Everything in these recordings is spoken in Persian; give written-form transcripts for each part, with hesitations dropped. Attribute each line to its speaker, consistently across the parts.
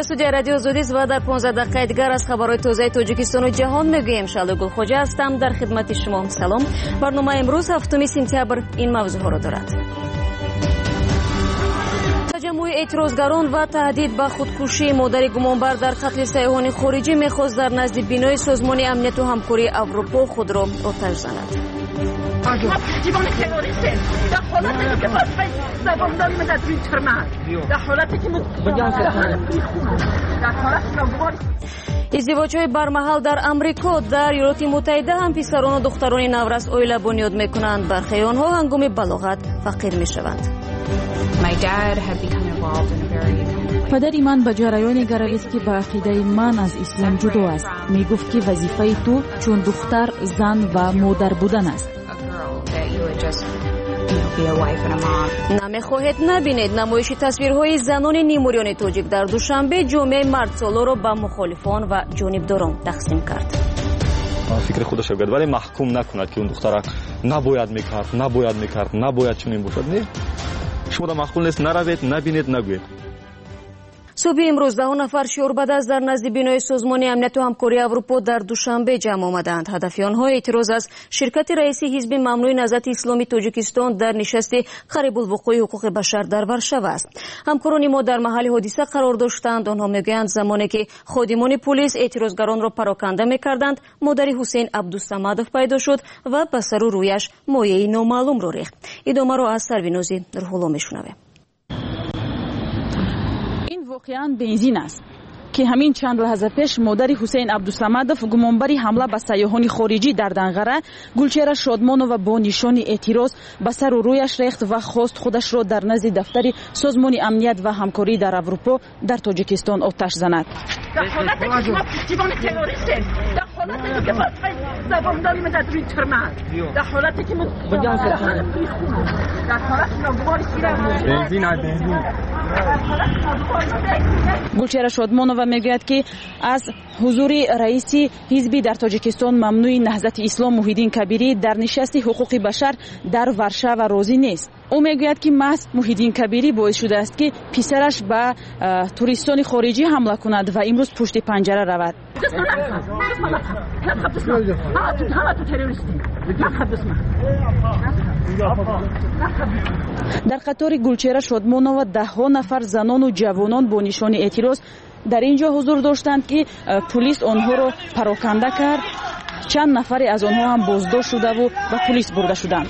Speaker 1: студия радио Зудист ва дар 15 дақиқаи дигар аз хабарҳои тозаи тоҷикистону ҷаҳон мегӯем. Шалу Гулхоҷа ҳастам дар хидмати шумо. Салом. барномаи имрӯз 7 сентябр ин мавзӯъҳоро дорад. таҷаммӯи эътирозгарон ва таҳдид ба худкушии модари гумонбар дар қатли сайёҳони хориҷӣ мехост дар назди бинои созмони амниятту ҳамкории Аврупо худро оташ занад. издивоҷҳои бармаҳал дар амрико. дар иёлоти муттаҳида ҳам писарону духтарони наврас оила бунёд мекунанд. бархе онҳо ҳангоми балоғат фақир мешаванд.
Speaker 2: падари ман ба ҷараёне гаравист ки ба ақидаи ман аз ислом ҷудо аст. мегуфт ки вазифаи ту чун духтар, зан ва модар будан аст.
Speaker 1: намехоҳед набинед намоиши тасвирҳои занони нимурёни тоҷик дар душанбе ҷомеаи мардсолоро ба мухолифон ва ҷонибдорон тақсим кард.
Speaker 3: фикри худашо гирд, вале маҳкум накунад ки он духтара набояд мекард, набояд чунин бошад. Не, шумо маъқул нест, наравед, набинед, нагӯед.
Speaker 1: субҳи имрӯз 10 нафар шиёрбадаст дар назди бинои созмони амниятту ҳамкории Аврупо дар душанбе ҷамъ омаданд. ҳадафи онҳо эътироз аз ширкати раиси ҳизби мамнӯи наҳзати исломии Тоҷикистон дар нишасти қарибулвуқӯи ҳуқуқи башар дар Варшава аст. ҳамкорони мо дар маҳалли ҳодиса қарор доштанд. онҳо мегӯянд замоне ки ходимони полис эътирозгаронро пароканда мекарданд, модари Ҳусейн Абдусамадов пайдо шуд ва ба сару рӯяш моеи номаълумро рехт. идомаро аз Сарвинози Рӯҳулло мешунавем.
Speaker 2: воқеан бензин аст ки ҳамин чанд лаҳза пеш модари Ҳусейн Абдусамадов гумонбари ҳамла ба сайёҳони хориҷӣ дар Данғара Гулчера Шодмонова бо нишони эътироз ба сару рӯяш рехт ва хост худашро дар назди дафтари Созмони амният ва ҳамкорӣ дар Аврупо дар Тоҷикистон оташ занад. Гулчера Шодмонова мегӯяд ки аз ҳузури раиси ҳизби дар Тоҷикистон мамнӯи наҳзати ислом Муҳиддин Кабирӣ дар нишасти ҳуқуқи башар дар Варшава розӣ нест. ӯ мегӯяд ки маҳз Муҳиддин Кабирӣ боис шудааст ки писараш ба туристони хориҷӣ ҳамла кунад ва имрӯз пушти панҷара равад. дар қатори Гулчера Шодмонова даҳҳо нафар занону ҷавонон бо нишони эътироз дар ин ҷо ҳузур доштанд ки пулис онҳоро пароканда кард. чанд нафаре аз онҳо ҳам боздошт шудаву ба пулис бурда шуданд.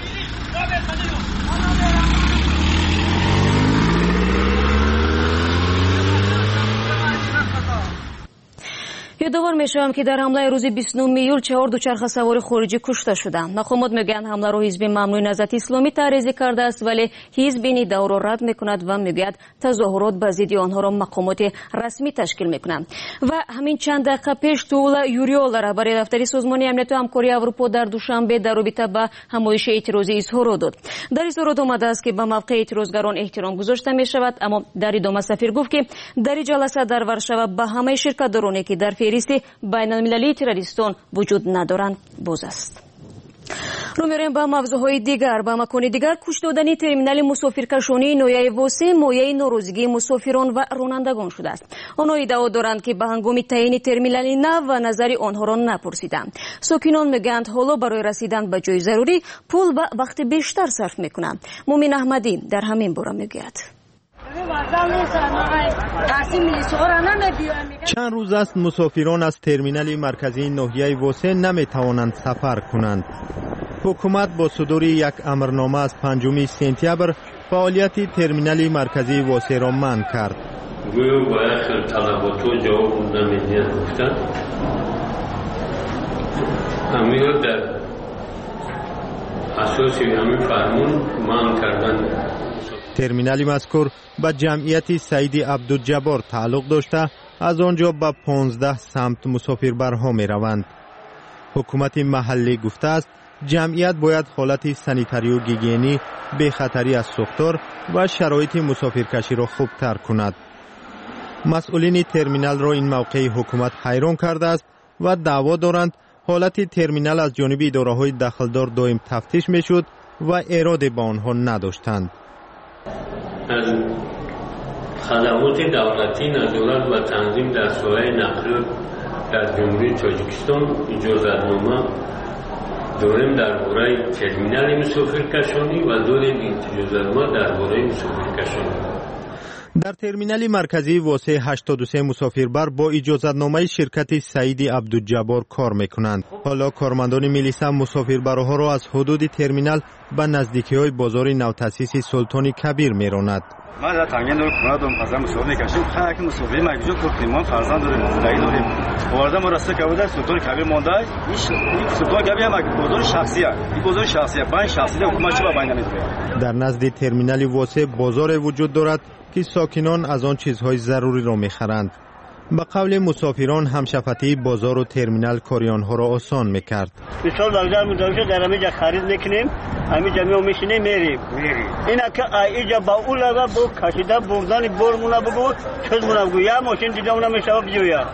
Speaker 1: ёдовор мешавам ки дар ҳамлаи рӯзи 29 июл 4 дучархасавори хориҷӣ кушта шуданд. мақомот мегӯянд ҳамларо ҳизби мамнӯи наҳзати исломӣ таъризӣ кардааст, вале ҳизб ин иддаоро рад мекунад ва мегӯяд тазоҳурот ба зидди онҳоро мақомоти расмӣ ташкил мекунанд. ва ҳамин чанд дақиқа пеш Туула Юриёла раҳбари дафтари Созмони амниятту ҳамкории Аврупо дар Душанбе дар робита ба ҳамоиши эътирозӣ изҳорот дод. дар изҳорот омадааст ки ба мавқеи эътирозгарон эҳтиром гузошта мешавад, аммо дар идома сафир гуфт ки дари ҷаласа дар Варшава ба ҳамаи ширкатдороне ки дар феҳристи байналмилалии террористон вуҷуд надоранд боз аст. رو می‌ریم با موضوعهای دیگر. با مکانی دیگر کش دادن ترمینال مسافرکشانی نویای واسه مایه ناراضگی مسافران و رانندگان شده است. آنها ادعا دارند که به هنگام تعیین ترمینال نو و نظر آنها را نپرسیدند. ساکنان میگویند حالا برای رسیدن به جای ضروری پول و وقت بیشتر صرف می‌کنند. مومن احمدی در همین باره میگوید.
Speaker 4: چند روز است مسافران از ترمینال مرکزی ناحیه واسه نمیتوانند سفر کنند. حکومت با صدور یک امرنامه از 5 سپتامبر فعالیت ترمینال مرکزی واسه را منع کرد.
Speaker 5: گویا باید طلبات و جواب نمیدن گفتن. همین در اساسی همین فرمون منع کردن.
Speaker 4: ترمینال مذکور به جمعیت سید عبدالجبار تعلق داشته از آنجا به 15 سمت مسافربرها می روند. حکومت محلی گفته است جمعیت باید حالت سانیتاری و گیگینی، بی خطری از سوختار و شرایط مسافرکشی را خوبتر کند. مسئولین ترمینال را این موقع حکومت حیران کرده است و دعوا دارند حالت ترمینال از جانب اداره‌های دخلدار دائم تفتیش می‌شد و اراده به آنها نداشتند.
Speaker 5: از خدمات دولتی نظارت و تنظیم در ساحه نقل در جمهوری تاجیکستان اجازتنامه داریم درباره ترمینال مسافرکشانی و داریم اجازتنامه درباره مسافرکشانی.
Speaker 4: در ترمینال مرکزی واسه 83 مسافربر با اجازتنامه شرکت سعید عبدالجبار کار میکنند. حالا کارمندان میلیسا مسافربرها را از حدود ترمینال به نزدیکی‌های بازار نوتاسیس سلطان کبیر میراند.
Speaker 6: ما در تنگین دور خونه دارم پسر مسافر میکشیم. خیلی که مسافری مگیجا کردیم ما فرزند داریم زندگی داریم. وارد ما راسته که بوده سلطان کبیر مانده. این سلطان کبیر هم بازار شخصیه. این بازار شخصیه. با این شخصیت حکومت چه با بین نمی‌کنه. در نزد ترمینال واسه بازار وجود دارد که ساکنان از آن چیزهای ضروری را میخرند. به قول مسافران همشفتی بازار و ترمینال کاری آنها را آسان میکرد.
Speaker 7: مثال بازار مدرسه در همینجا خرید میکنیم، همینجا میشینیم میریم. اینا که اینجا با اون لگا بو کشیده بردن برمونه بگو چیزمونه بگو یا ماشین دیگه اونا میشه بجویا.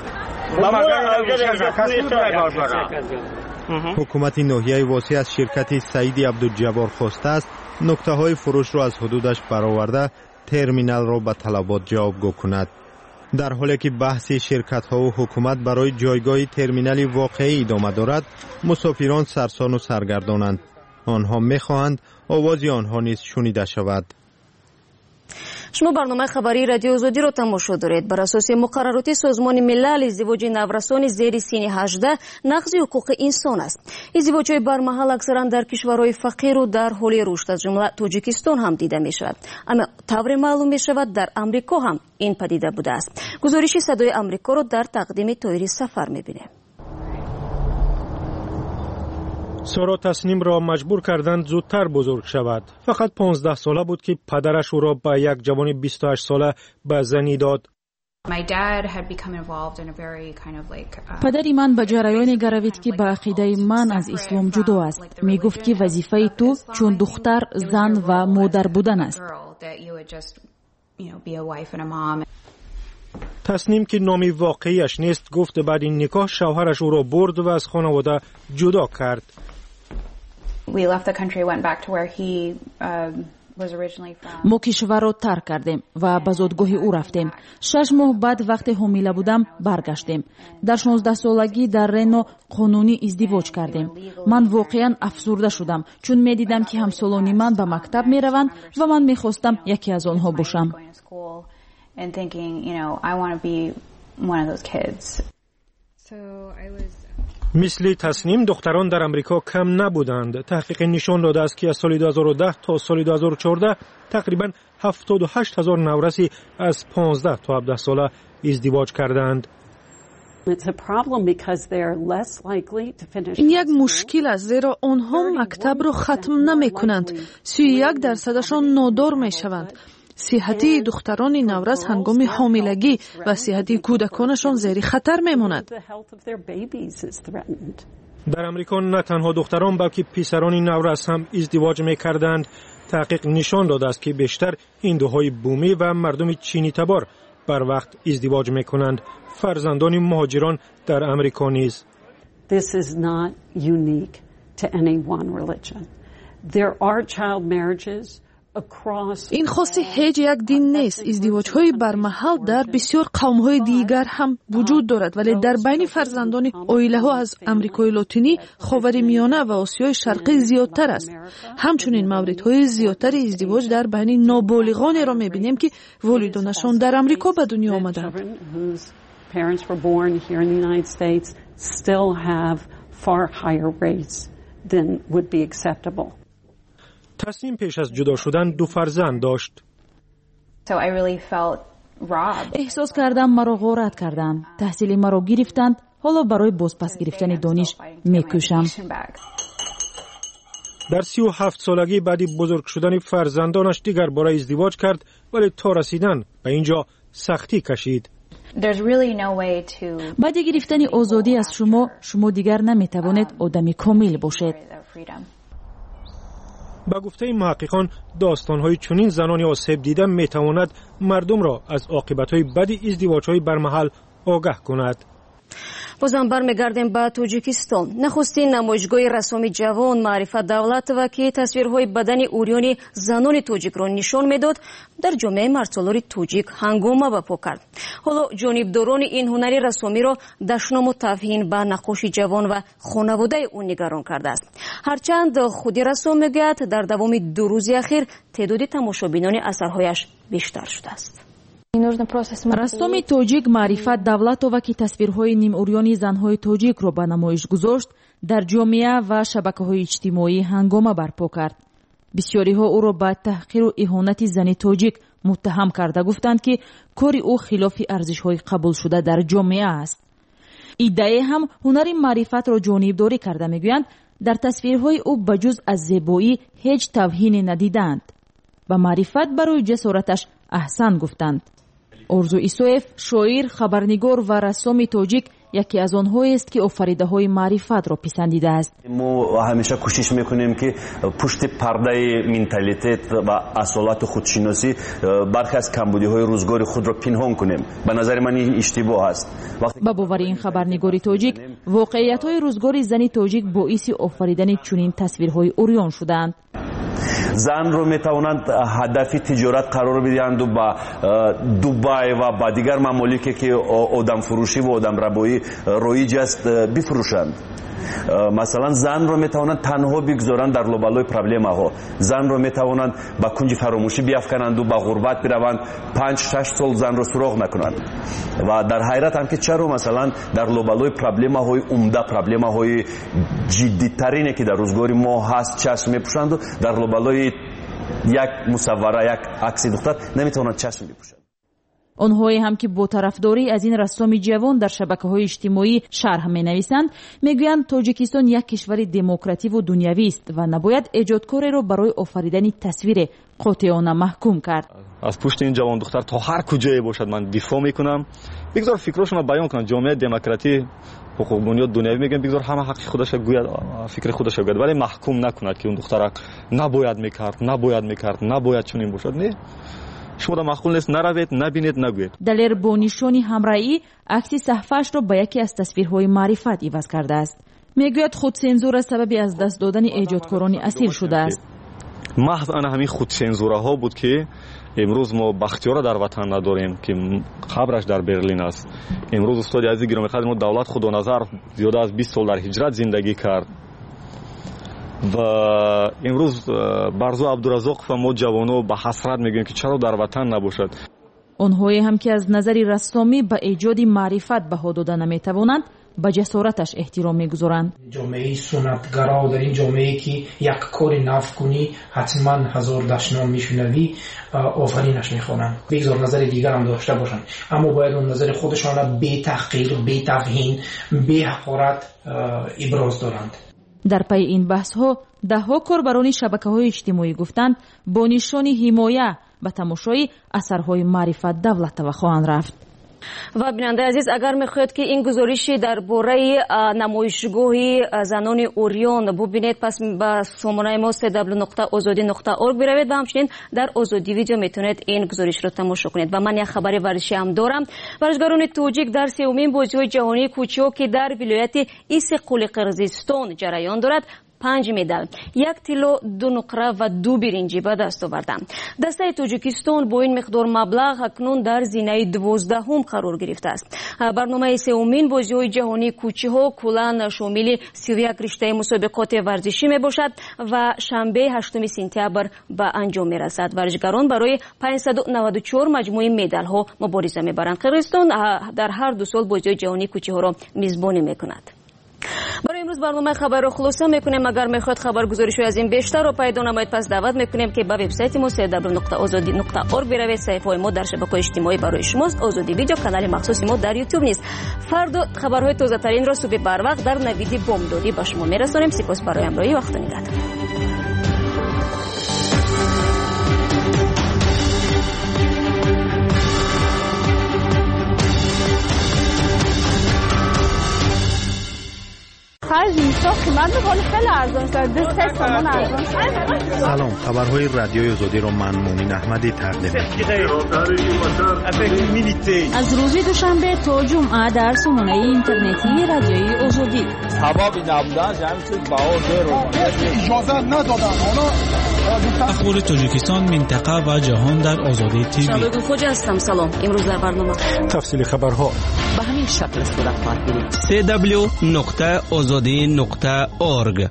Speaker 4: حکومت ناحیه واسه از شرکت سعید عبدالجبار خواسته است نقطه های فروش را از حدودش برآورده ترمینال را به طلبات جوابگو کند. در حالی که بحث شرکت ها و حکومت برای جایگاه ترمینال واقعی ادامه دارد، مسافران سرسان و سرگردانند. آنها میخواهند آواز آنها نیز شنیده شود.
Speaker 1: شما برنامه خبری رادیو آزادی را تماشا دارید. بر اساس مقررات سازمان ملل ازدواج نورسان زیر سن 18 نقض حقوق انسان است. ازدواج‌های برمحل اکثرا در کشورهای فقیر و در حال رشد از جمله تاجیکستان هم دیده می شود. اما طور معلوم می شود در امریکا هم این پدیده بوده است. گزارش صدای امریکا را در تقدیم طاهری سفر می بینیم.
Speaker 8: سارا تسنیم را مجبور کردند زودتر بزرگ شود. فقط 15 ساله بود که پدرش او را به یک جوان 28 ساله به زنی داد.
Speaker 2: پدری من به جریان گروید که به عقیده من از اسلام جدا است. می گفت که وظیفه تو چون دختر، زن و مادر بودن است.
Speaker 8: تسنیم که نامی واقعیش نیست گفت بعد این نکاح شوهرش او را برد و از خانواده جدا کرد.
Speaker 2: ما کشور را ترک کردیم و به زادگاه او رفتیم. 6 ماه بعد وقتی حامله بودم برگشتیم. در 16 سالگی در رنو قانونی ازدواج کردیم. من واقعا افسرده شدم چون می دیدم که همسالان من به مکتب می روند و من می خواستم یکی از آنها باشم.
Speaker 9: And thinking, I want to be one of those kids.
Speaker 8: مثل تسنیم دختران در امریکا کم نبودند. تحقیق نشان داده است که از سال 2010 تا سال 2014 تقریباً 78,000 نورسی از 15 تا 17 ساله ازدواج کردند.
Speaker 10: این یک مشکل است زیرا آنها مکتب را ختم نمی کنند. 31% نادار می شوند. صحت دختران نورس هنگام حاملگی و صحت کودکانشان زیر خطر میماند.
Speaker 8: در امریکا نه تنها دختران بلکه پسران نورس هم ازدواج میکردند. تحقیق نشان داده است که بیشتر هندوهای بومی و مردم چینی تبار بر وقت ازدواج میکنند. فرزندان مهاجران در امریکا نیز.
Speaker 11: This is not unique to any one religion. There are child marriages.
Speaker 10: این خاص هیچ یک دین نیست. ازدواج‌های برمحل در بسیار قوم‌های دیگر هم وجود دارد، ولی در بین فرزندان عائله‌ها از آمریکای لاتینی، خاورمیانه و آسیای شرقی زیادتر است. همچنین موردهای زیادتر ازدواج در بین نابالغان را می‌بینیم که والدانشان در آمریکا به دنیا آمدند.
Speaker 8: تسنیم پیش از جدا شدن 2 فرزند داشت.
Speaker 2: احساس کردم مرا غارت کردند. تحصیل مرا گرفتند. حالا برای بازپس گرفتن دانش میکوشم.
Speaker 8: در 37 سالگی بعد بزرگ شدن فرزندانش دیگر برای ازدواج کرد، ولی تا رسیدن به اینجا سختی کشید.
Speaker 2: بعد گرفتن آزادی از شما دیگر نمیتوانید آدمی کامل باشید.
Speaker 8: با گفته محققان داستان‌های چنین زنانی آسیب دیده میتواند مردم را از عاقبت‌های بد ازدواج‌های برمحل آگاه کند.
Speaker 1: бозам бармегардем ба тоҷикистон. нахустин намоишгоҳи рассоми ҷавон Маърифат Давлатова ки тасвирҳои бадани урёни занони тоҷикро нишон медод, дар ҷомеаи мардсолори тоҷик ҳангома барпо кард. ҳоло ҷонибдорони ин ҳунари рассомиро дашному тавҳин ба наққоши ҷавон ва хонаводаи ӯ нигарон кардааст. ҳарчанд худи рассом мегӯяд дар давоми 2 рӯзи ахир теъдоди тамошобинони асарҳояш бештар шудааст.
Speaker 2: рассоми тоҷик Маърифат Давлатова ки тасвирҳои нимурёни занҳои тоҷикро ба намоиш гузошт, дар ҷомеа ва шабакаҳои иҷтимоӣ ҳангома барпо кард. бисёриҳо ӯро ба таҳқиру иҳонати зани тоҷик муттаҳам карда гуфтанд ки кори ӯ хилофи арзишҳои қабулшуда дар ҷомеа аст. иддаe ҳам ҳунари маърифатро ҷонибдорӣ карда мегӯянд, дар тасвирҳои ӯ ба ҷуз аз зебоӣ ҳеҷ тавҳине надиданд. ба маърифат барои ҷасораташ аҳсан гуфтанд. орзу исоев, шоир, хабарнигор ва рассоми тоҷик, яке аз онҳоест ки офаридаҳои маърифатро писандидааст.
Speaker 12: мо ҳамеша кӯшиш мекунем ки пушти пардаи менталитет ва асолату худшиносӣ бархе аз камбудиҳои рӯзгори худро пинҳон кунем. ба назари ман ин иштибоҳ аст.
Speaker 2: ба бовари ин хабарнигори тоҷик, воқеиятҳои рӯзгори зани тоҷик боиси офаридани чунин тасвирҳои урён шудаанд.
Speaker 12: занро метавонанд ҳадафи тиҷорат қарор бидиҳанду ба дубай ва ба дигар мамолике ки одамфурӯшӣ ва одамрабоӣ роиҷ аст бифурӯшанд. масалан занро метавонанд танҳо бигзоранд дар лобалои проблемаҳо. занро метавонанд ба кунҷи фаромӯшӣ биафкананду ба ғурбат бираванд, 5-6 сол занро суроғ накунанд. ва дар ҳайратам ки чаро масалан дар лобалои проблемаҳои умда, проблемаҳои ҷиддитарине ки дар рӯзгори мо ҳаст чашм мепӯшанду дар лобалои як мусаввара, як акси духтар наметавонанд чашм бипӯшанд.
Speaker 2: онҳое ҳам ки бо тарафдорӣ аз ин рассоми ҷавон дар шабакаҳои иҷтимоӣ шарҳ менависанд, мегӯянд тоҷикистон як кишвари демокративу дунявист ва набояд эҷодкореро барои офаридани тасвире қотиона маҳкум кард.
Speaker 3: аз пушти ин ҷавон духтар то ҳар куҷое бошад ман дифоъ мекунам. бигзор фикрошона баён кунам. ҷомеаи демократӣ ҳуқуқбунёд дунявӣ мегӯям бигзор ҳама ҳаққи худаша гӯяд, фикри худаша гӯяд, вале маҳкум накунад ки он духтарак набояд мекард, набояд чунин бошад. не, шумо маъқул нест наравед, набинед, нагӯед.
Speaker 2: далер бо нишони ҳамраӣ акси саҳфаашро ба яке аз тасвирҳои маърифат иваз кардааст. мегӯяд худсензура сабаби аз даст додани эҷодкорони асил шудааст.
Speaker 3: маҳз ана ҳамин худсензураҳо буд ки имрӯз мо бахтиёра дар ватан надорем ки қабраш дар Берлин аст. имрӯз устоди азизи гиромиқадр мо Давлат Худоназаров зиёда аз 20 сол дар ҳиҷрат зиндагӣ кард ва имрӯз Барзу Абдуразоқов ва мо ҷавоно ба ҳасрат мегӯем ки чаро дар ватан набошад.
Speaker 2: онҳое ҳам ки аз назари рассомӣ ба эҷоди маърифат баҳо дода наметавонанд, ба ҷасораташ эҳтиром мегузоранд.
Speaker 13: ҷомеаи суннатгаро дар ин ҷомеае ки як кори нав кунӣ ҳатман ҳазор дашном мешунавӣ, офаринаш мехонанд. бигзор назари дигарам дошта бошанд, аммо бояд он назари худашонро бетаҳқир, бетавҳин, беҳақорат иброз доранд.
Speaker 2: дар пайи ин баҳсҳо даҳҳо корбарони шабакаҳои иҷтимоӣ гуфтанд бо нишони ҳимоя ба тамошои асарҳои Маърифат Давлатова хоҳанд рафт.
Speaker 1: ва бинандаи азиз, агар мехоҳед ки ин гузориши дар бораи намоишгоҳи занони урён бубинед, пас ба сомонаи мо www.ozodi.org биравед ва ҳамчунин дар озодӣ видео метавонед ин гузоришро тамошо кунед. ва ман як хабари варзишӣ ҳам дорам. варзишгарони тоҷик дар сеюмин бозиҳои ҷаҳонии кӯчиҳо ки дар вилояти Иссиққули Қирғизистон ҷараён дорад, 5 медал, 1 тилло, 2 нуқра ва 2 биринҷӣ ба даст оварданд. дастаи Тоҷикистон бо ин миқдор маблағ акнун дар зинаи 12-ум қарор гирифтааст. барномаи сеюмин бозиҳои ҷаҳонии кӯчиҳо куллан шомили 31 риштаи мусобиқоти варзишӣ мебошад ва шанбе 8 сентябр ба анҷом мерасад. варзишгарон барои 594 маҷмӯи медалҳо мубориза мебаранд. Қирғизистон дар ҳар 2 сол бозиҳои ҷаҳонии кӯчиҳоро мизбонӣ мекунад. барои имрӯз барномаи хабарро хулоса мекунем. агар мехоҳед хабаргузоришҳои аз ин бештарро пайдо намоед, пас даъват мекунем ки ба вебсайти мо www.ozodi.org биравед. саҳифаҳои мо дар шабакаҳои иҷтимоӣ барои шумост. озодӣ видео, канали махсуси мо дар YouTube низ. фардо хабарҳои тозатаринро субҳи барвақт дар навиди бомдодӣ ба шумо мерасонем. сипос барои ҳамроҳӣ ва худо нигаҳдор.
Speaker 14: بالاخره جنس‌ها قیمت می‌کنه خیلی ارزان شد. دست سامان ارزان شد.
Speaker 4: سلام، خبرهای رادیوی آزادی رو من مؤمن احمدی تقدیم می‌کنم.
Speaker 2: از روز دوشنبه تا جمعه در سامانه اینترنتی رادیوی آزادی.
Speaker 15: سبب نبودن همین چیز اجازه ندادن.
Speaker 16: اخبار تاجیکستان، منطقه و جهان در آزادی تیوی.
Speaker 1: شباب خوش هستم. سلام. امروز در برنامه
Speaker 8: تفصیل خبرها
Speaker 17: به همین شکل صورت خواهد گرفت.
Speaker 18: www.azadi.org.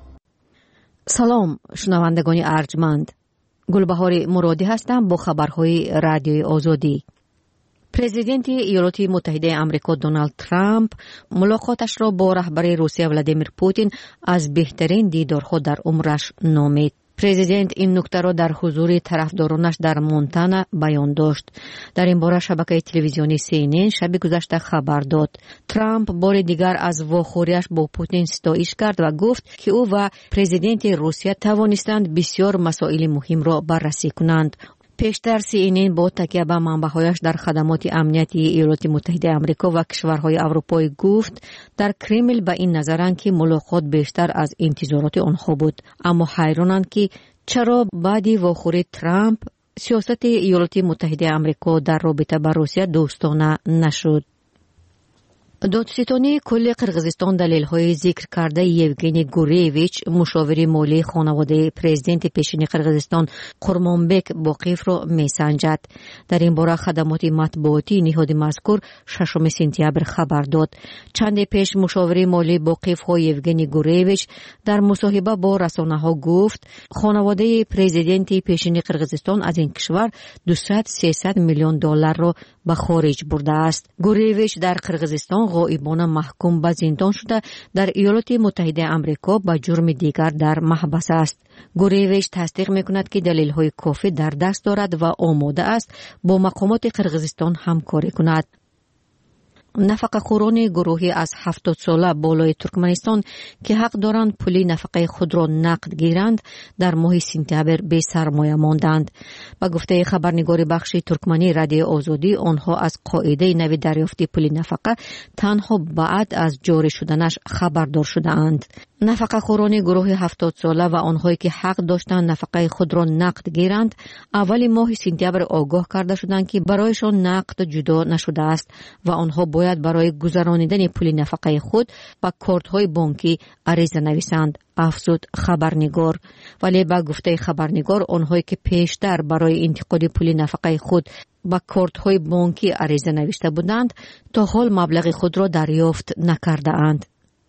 Speaker 19: سلام شنوندگان ارجمند، گلبهار مرادی هستم با خبرهای رادیوی آزادی. پرزیدنت ایالات متحده آمریکا دونالد ترامپ ملاقاتش را با رهبر روسیه ولادیمیر پوتین از بهترین دیدارها در عمرش نامید. پرزیدنت این نکته را در حضور طرفدارانش در مونتانا بیان داشت. در این باره شبکه تلویزیونی CNN شب گذشته خبر داد. ترامپ بار دیگر از واخوریش با پوتین ستایش کرد و گفت که او و پرزیدنت روسیه توانستند بسیار مسائل مهم را بررسی کنند. پیشتر CNN با تکیه به منبع‌هایش در خدمات امنیتی ایالات متحده آمریکا و کشورهای اروپایی گفت در کرمل به این نظرند که ملاقات بیشتر از انتظارات آنها بود، اما حیرانند که چرا بعد واخوری ترامپ سیاست ایالات متحده آمریکا در رابطه با روسیه دوستانه نشد. دادستانی کل قرغیزستان دلیل‌های ذکر کرده یوگنی گوریویچ مشاور مالی خانواده پرزیدنت پیشین قرغیزستان قرمانبک باقیف را می‌سنجد. در این باره خدمات مطبوعاتی نهاد مذکور 6 سپتامبر خبر داد. چند پیش مشاور مالی باقیف ها یوگنی گوریویچ در مصاحبه با رسانه‌ها گفت خانواده پرزیدنت پیشین قرغیزستان از این کشور 200-300 میلیون دلار را به خارج برده است. گوریویچ در قرغیزستان غائبانه محکوم به زندان شده در ایالات متحده آمریکا به جرم دیگر در محبس است. گوریویچ تصدیق می‌کند که دلیل‌های کافی در دست دارد و آماده است با مقامات قرغیزستان همکاری کند. نفقه خوران گروهی از 70 ساله بالای ترکمنستان که حق دارند پول نفقه خود را نقد گیرند در ماه سپتامبر بی سرمایه ماندند. با گفته خبرنگار بخش ترکمنی رادیو آزادی، آنها از قاعده نوی دریافت پول نفقه تنها بعد از جاری شدنش خبردار شده‌اند. نفقه خوران گروه 70 ساله و آنهایی که حق داشتند نفقه خود را نقد گیرند اول ماه سپتامبر آگاه کرده شدند که برایشان نقد جدا نشده است و آنها باید برای گذرانیدن پول نفقه خود با کارت‌های بانکی عریضه نویسند، افزود خبرنگار. ولی با گفته خبرنگار آنهایی که پیشتر برای انتقال پول نفقه خود با کارت‌های بانکی عریضه نوشته بودند تا حال مبلغ خود را دریافت نکرده اند.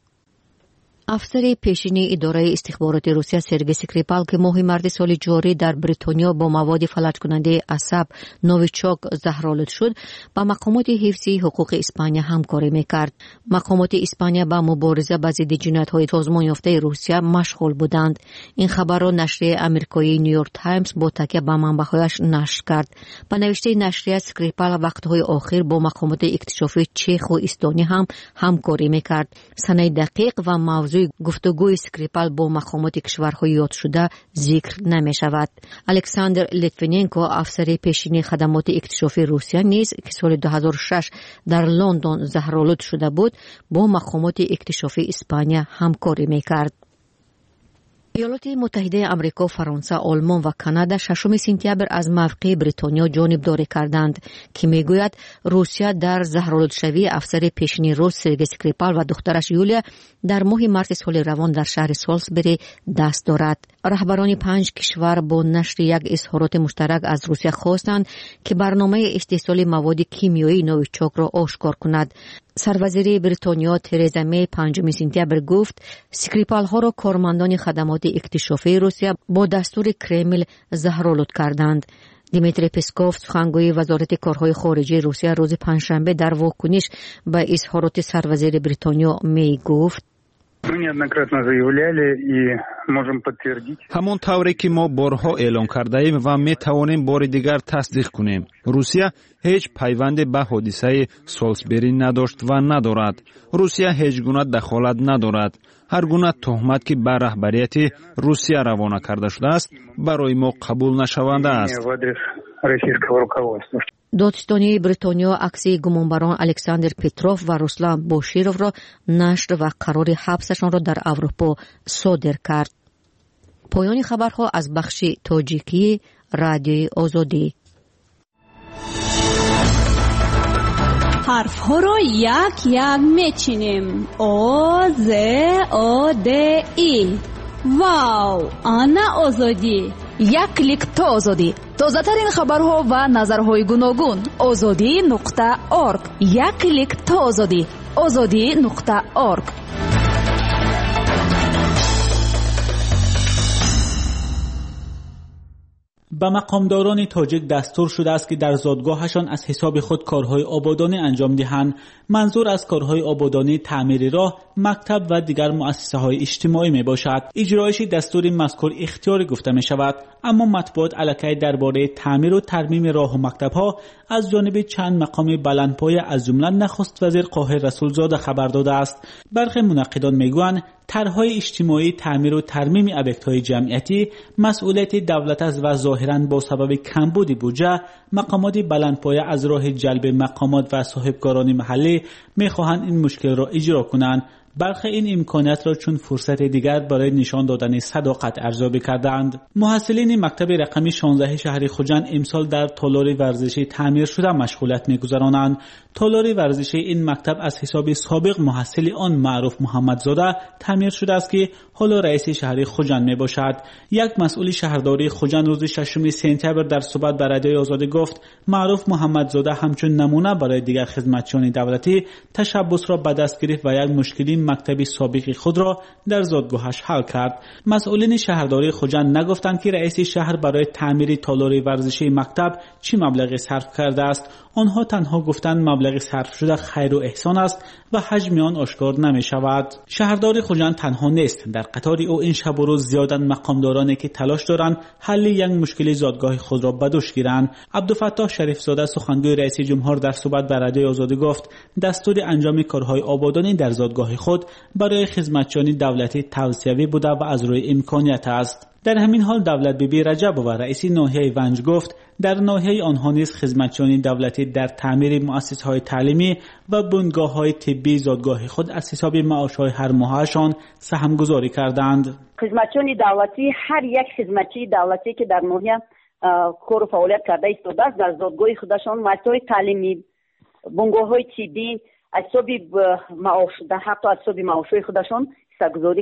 Speaker 19: افسر پیشین اداره استخبارات روسیه سرگئی اسکریپال که ماه مارس سال جاری در بریتانیا با مواد فلج کننده عصب نوویچاک زهرآلود شد، با مقامات حفظی حقوق اسپانیا همکاری میکرد. مقامات اسپانیا با مبارزه با ضد جنایت‌های سازمان یافته روسیه مشغول بودند. این خبر را نشریه آمریکایی نیویورک تایمز با تکیه به منبع‌هایش نشر کرد. با نوشته نشریه اسکریپال وقت‌های اخیر با مقامات اکتشافی چخ و استونی هم همکاری میکرد. سند دقیق و موضوع گفتگوی اسکریپال با مقامات کشورهای یاد شده ذکر نمی شود. الکساندر لیتویننکو افسر پیشین خدمات اکتشافی روسیه نیز که سال 2006 در لندن زهرآلود شده بود با مقامات اکتشافی اسپانیا همکاری می کرد. ایالات متحده آمریکا، فرانسه، آلمان و کانادا 6 سپتامبر از موقع بریتانیا جانبداری کردند که میگوید روسیه در زهرآلودشوی افسر پیشین روس سرگئی اسکریپال و دخترش یولیا در ماه مارس سال روان در شهر سالزبری دست دارد. رهبران 5 کشور با نشر یک اظهارات مشترک از روسیه خواستند که برنامه استحصال مواد کیمیایی نوویچاک را آشکار کند. سروزیر بریتانیا ترزا می 5 سپتامبر گفت اسکریپال ها را کارمندان خدمات اکتشافی روسیه با دستور کرمل زهرآلود کردند. دیمیتری پسکوف سخنگوی وزارت کارهای خارجه روسیه روز پنجشنبه در واکنش به اظهارات سروزیر بریتانیا می گفت
Speaker 20: همون طوری که ما بارها اعلان کرده ایم و می توانیم بار دیگر تصدیق کنیم، روسیه هیچ پیوند به حادثه سالزبری نداشت و ندارد. روسیه هیچ گونه دخالت ندارد. هر گونه تهمت که بر رهبریت روسیه روانه کرده شده است برای ما قبول نشونده است.
Speaker 19: دادستانی بریتانیا عکس گمانبران الکساندر پتروف و رسلان بوشیروف را نشر و قرار حبسشان را در اروپا صادر کرد. پایان خبرها از بخش تاجیکی رادیوی آزادی.
Speaker 18: حرف ها را یک یک میچینیم. آ ز آ د ای. واو، آنا آزادی.
Speaker 21: یک کلیک تا آزادی. تازه ترین خبرها و نظرهای گوناگون. azadi.org. یک کلیک تا آزادی. azadi.org.
Speaker 16: به مقامداران تاجیک دستور شده است که در زادگاهشان از حساب خود کارهای آبادانی انجام دهند. منظور از کارهای آبادانی تعمیر راه، مکتب و دیگر مؤسسه‌های اجتماعی می باشد. اجرایش دستور مذکور اختیاری گفته می شود، اما مطبوعات علاقه درباره تعمیر و ترمیم راه و مکتب‌ها از جانب چند مقام بلندپایه از جمله نخست وزیر قاهر رسولزاده خبر داده است. برخی منقدان میگویند طرح‌های اجتماعی تعمیر و ترمیم ابیکت‌های جمعیتی مسئولیت دولت است و ظاهراً با سبب کمبود بودجه مقامات بلندپایه از راه جلب مقامات و صاحبکاران محلی می‌خواهند این مشکل را اجرا کنند. برخی این امکانات را چون فرصت دیگر برای نشان دادن صداقت ارزیابی کردند. محصلین مکتب رقمی 16 شهر خوجند امسال در تالار ورزشی تعمیر شده مشغولیت می‌گذرانند. تالار ورزشی این مکتب از حساب سابق محصل آن معروف محمدزاده تعمیر شده است که حالا رئیس شهر خوجند میباشد. یک مسئول شهرداری خوجند روز 6 سپتامبر در صحبت با رادیوی آزادی گفت معروف محمدزاده همچون نمونه برای دیگر خدمتچیان دولتی تشبث را به دست گرفت و یک مشکلی مکتب سابق خود را در زادگاهش حل کرد. مسئولین شهرداری خوجند نگفتند که رئیس شهر برای تعمیر تالار ورزشی مکتب چه مبلغی صرف کرده است. آنها تنها گفتند مبلغ صرف شده خیر و احسان است و حجم آن آشکار نمی شود. شهردار خوجند تنها نیست. در قطار او این شب و روز زیادن مقامدارانی که تلاش دارند حل یک مشکل زادگاه خود را به دوش گیرند. عبدالفتاح شریف زاده سخنگوی رئیس جمهور در صحبت با رادیوی آزادی گفت دستور انجام کارهای آبادانی در زادگاه خود برای خدمتچیان دولتی توصیوی بوده و از روی امکانیت است. در همین حال دولت بیبی رجب و رئیس ناحیه ونج گفت در ناحیه آنها نیز خدمتچیان دولتی در تعمیر مؤسسه‌های تعلیمی و بنگاه‌های طبی زادگاه خود از حساب معاش‌های هر ماهشان سهمگذاری کردند.
Speaker 22: خدمتچیان دولتی هر یک خدمتچی دولتی که در ناحیه کار و فعالیت کرده ایستاده است در زادگاه خودشان مؤسسه‌های تعلیمی، بنگاه‌های طبی از حساب معاش در حتی از حساب معاش‌های خودشان سرگذاری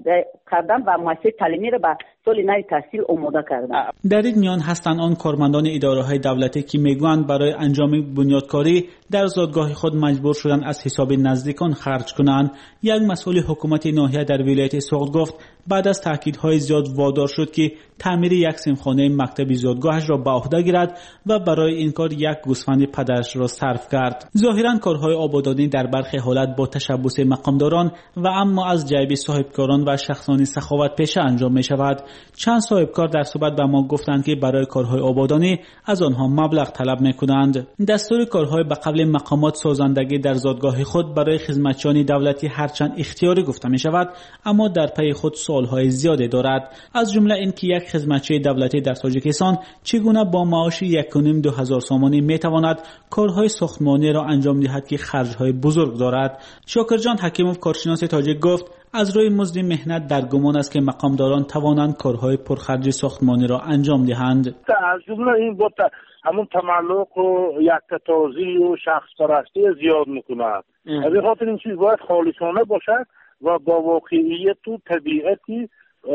Speaker 22: کردن و مؤسسه تعلیمی را به سال نو تحصیل آماده کردن.
Speaker 16: در این میان هستند آن کارمندان اداره‌های دولتی که میگویند برای انجام بنیادکاری در زادگاه خود مجبور شدند از حساب نزدیکان خرج کنند. یک مسئول حکومت ناحیه در ولایت سوغد گفت بعد از تاکیدهای زیاد وادار شد که تعمیر یک سیمخانه مکتبی زادگاهش را به عهده گیرد و برای این کار یک گوسفند پدرش را صرف کرد. ظاهراً کارهای آبادانی در برخی حالت با تشبث مقامداران و اما از جیب صاحبکاران و شخصان سخاوت پیشه انجام می شود. چند صاحبکار در صحبت با ما گفتند که برای کارهای آبادانی از آنها مبلغ طلب می کنند. دستور کارهای به قبل مقامات سازندگی در زادگاه خود برای خدمتچیان دولتی هرچند اختیاری گفته می شود اما در پی خود سوالهای زیادی دارد. از جمله اینکه یک خدمتچی دولتی در تاجیکستان چگونه با معاش 1,500 سامانی می تواند کارهای ساختمانی را انجام دهد که خرجهای بزرگ دارد. شاکرجان حکیموف کارشناس تاجیک گفت از روی مزد مهنت در گمان است که مقامداران توانند کارهای پرخرج ساختمانی را انجام دهند.
Speaker 23: از جمله این با همون تملق و یکتازی و شخص پرستی زیاد میکند. از این خاطر این چیز باید خالصانه باشد و با واقعیت و طبیعتی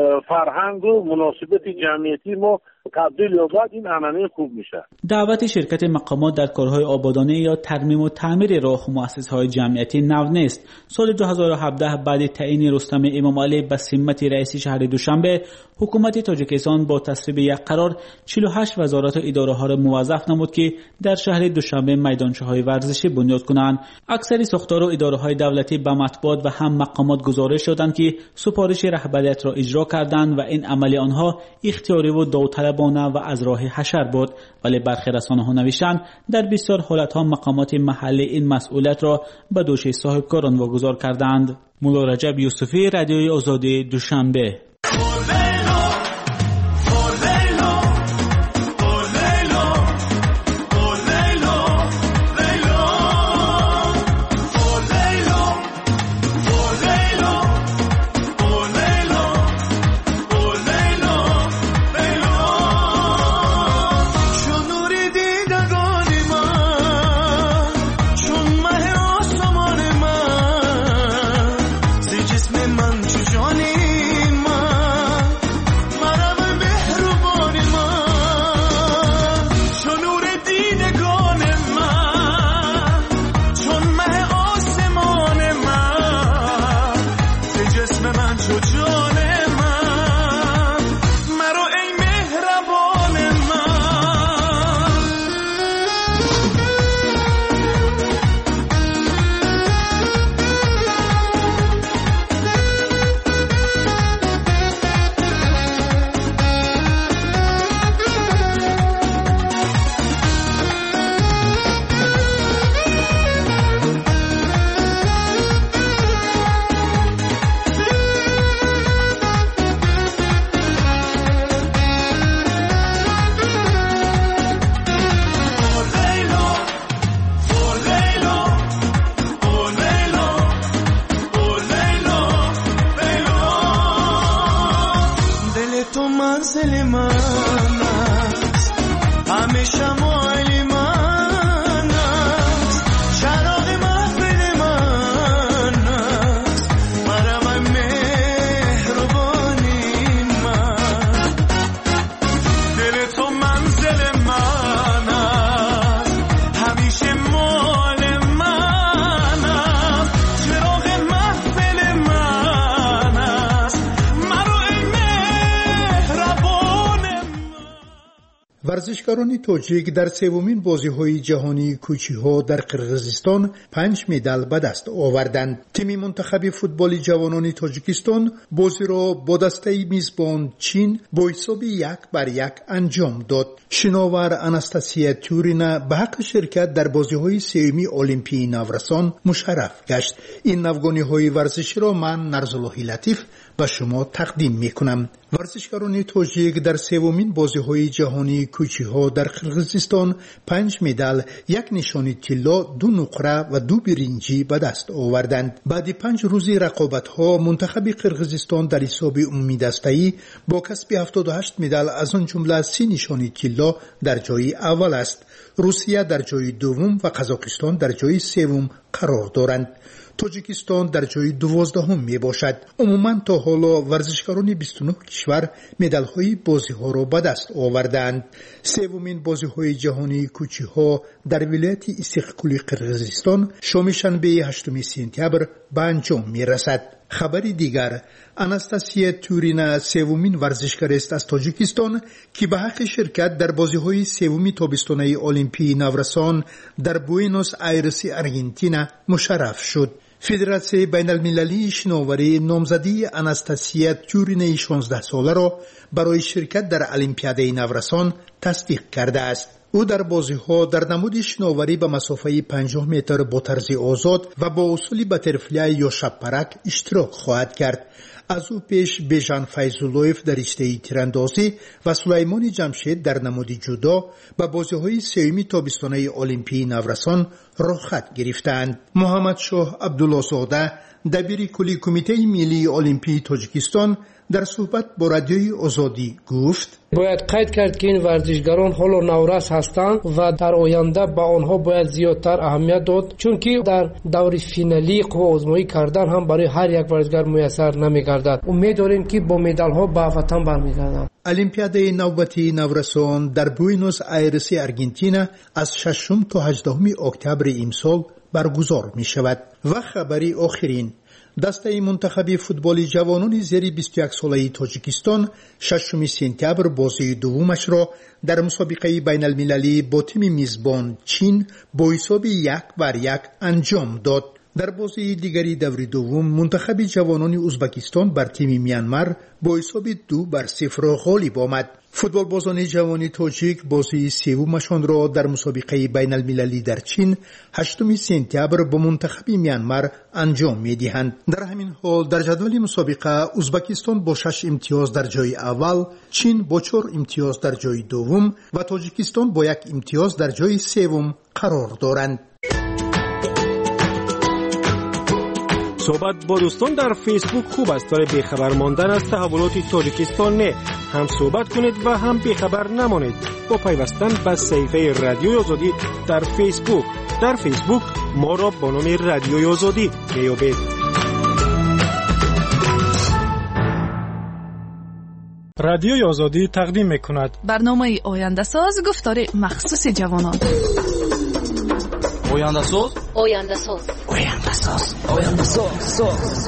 Speaker 23: فرهنگ و مناسبت جمعیتی ما تبدیل یابد. این عنعنه خوب میشه. دعوت شرکت مقامات در کارهای آبادانی یا ترمیم و تعمیر راه و مؤسسه‌های جمعیتی نو نیست. سال 2017 بعد تعیین رستم امام علی به سمت رئیس شهر دوشنبه حکومت تاجیکستان با تصویب یک قرار 48 وزارت و اداره‌ها را موظف نمود که در شهر دوشنبه میدانچه‌های ورزشی بنیاد کنند. اکثر ساختار و اداره‌های دولتی به مطبوعات و هم مقامات گزارش دادند که سفارش رهبریت را اجرا کردند و این عمل آنها اختیاری و داوطلبانه و از راه حشر بود، ولی برخی رسانه‌ها نوشتند در بسیار حالت‌ها مقامات محلی این مسئولیت را به دوش صاحبکاران واگذار کردند. مولا رجب یوسفی، رادیوی آزادی، دوشنبه.
Speaker 5: من چو جانی من مرم مهربان من چون نور دیدگان من چون مه آسمان من ز جسم من چو جان من مرا ای مهربان منزل من است همیشه مایل من است چراغ محفل من است مرم مهربانی من دل تو منزل من است همیشه مال من است چراغ محفل من است مرا
Speaker 6: ورزشکاران تاجیک در سومین بازی‌های جهانی کوچی‌ها در قرقیزستان 5 مدال به دست آوردند. تیم منتخب فوتبال جوانان تاجیکستان بازی را با دسته میزبان چین با حساب 1-1 انجام داد. شناور آناستاسیا تورینا به حق شرکت در بازی‌های سومی المپیک نورسان مشرف گشت. این نوگانی‌های ورزشی را من نرزالله لطیف به شما تقدیم میکنم. ورزشکاران تاجیک در سومین بازی‌های جهانی کوچی‌ها در قرقیزستان 5 مدال، 1 نشان طلا، 2 نقره و 2 برنجی به دست آوردند. بعد 5 روز رقابت‌ها منتخب قرقیزستان در حساب عمومی دسته‌ای با کسب 78 مدال از آن جمله 30 نشان طلا در جای اول است. روسیه در جای دوم و قزاقستان در جای سوم قرار دارند. تاجیکستان در جای 12 می باشد. عموما تا حالا ورزشکاران 29 کشور مدال‌های بازی‌ها را به دست آوردند. سومین بازی‌های جهانی کوچی‌ها در ولایت استقلالی قرقیزستان شام شنبه 8 سپتامبر به انجام می‌رسد. خبری دیگر، آناستاسیا تورینا سومین ورزشکار است از تاجیکستان که به حق شرکت در بازی‌های سوم تابستانه المپیک نورسان در بوئنوس آیرس آرژانتین مشرف شد. فدراسیون بین المللی شناوری نامزدی آناستاسیا تورینا 16 ساله را برای شرکت در المپیاده نورسان تصدیق کرده است. او در بازی‌ها در نمود شناوری به مسافه 50 متر با طرز آزاد و با اصول باترفلای یا شب‌پرک اشتراک خواهد کرد. از او پیش بیژن فیض‌اللهیف در رشته تیراندازی و سلیمان جمشید در نمود جودو به بازی‌های سوم تابستانه المپیک نورسان رخصت گرفتند. محمد شاه عبدالله زاده دبیر کلی کمیته ملی المپیک تاجیکستان در صحبت با رادیوی آزادی گفت:
Speaker 7: باید قید کرد که این ورزشکاران حالا نورس هستند و در آینده به آنها باید زیادتر اهمیت داد، چون که در دور فینالی و آزمایی کردن هم برای هر یک ورزشکار میسر نمیگردد. امید داریم که با مدال ها به وطن برمیگردند.
Speaker 6: المپیاده نوبتی نورسان در بوئنوس آیرس آرژانتین از 6 تا 18 اکتبر امسال برگزار می شود. و خبری آخرین، دسته منتخب فوتبال جوانان زیر 21 ساله تاجیکستان 6 سپتامبر بازی دومش را در مسابقه بین المللی با تیم میزبان چین با حساب 1-1 انجام داد. در بازی دیگری دور دوم منتخب جوانان ازبکستان بر تیم میانمار با حساب 2-0 غالب آمد. فوتبال بازان جوانی تاجیک بازی سومشان را در مسابقه بین المللی در چین 8 سپتامبر با منتخب میانمار انجام می‌دهند. در همین حال در جدول مسابقه ازبکستان با 6 امتیاز در جای اول، چین با 4 امتیاز در جای دوم و تاجیکستان با 1 امتیاز در جای سوم قرار دارند.
Speaker 8: صحبت با دوستان در فیسبوک خوب است، برای بیخبر ماندن از تحولات تاجیکستان نه. هم صحبت کنید و هم بیخبر نمانید با پیوستن به صفحه رادیوی آزادی در فیسبوک. در فیسبوک ما را با نام رادیوی آزادی بیابید. رادیوی آزادی تقدیم می‌کند
Speaker 21: برنامه آینده ساز گفتار مخصوص جوانان.
Speaker 15: آینده ساز
Speaker 21: آینده ساز
Speaker 15: آینده ساز آینده ساز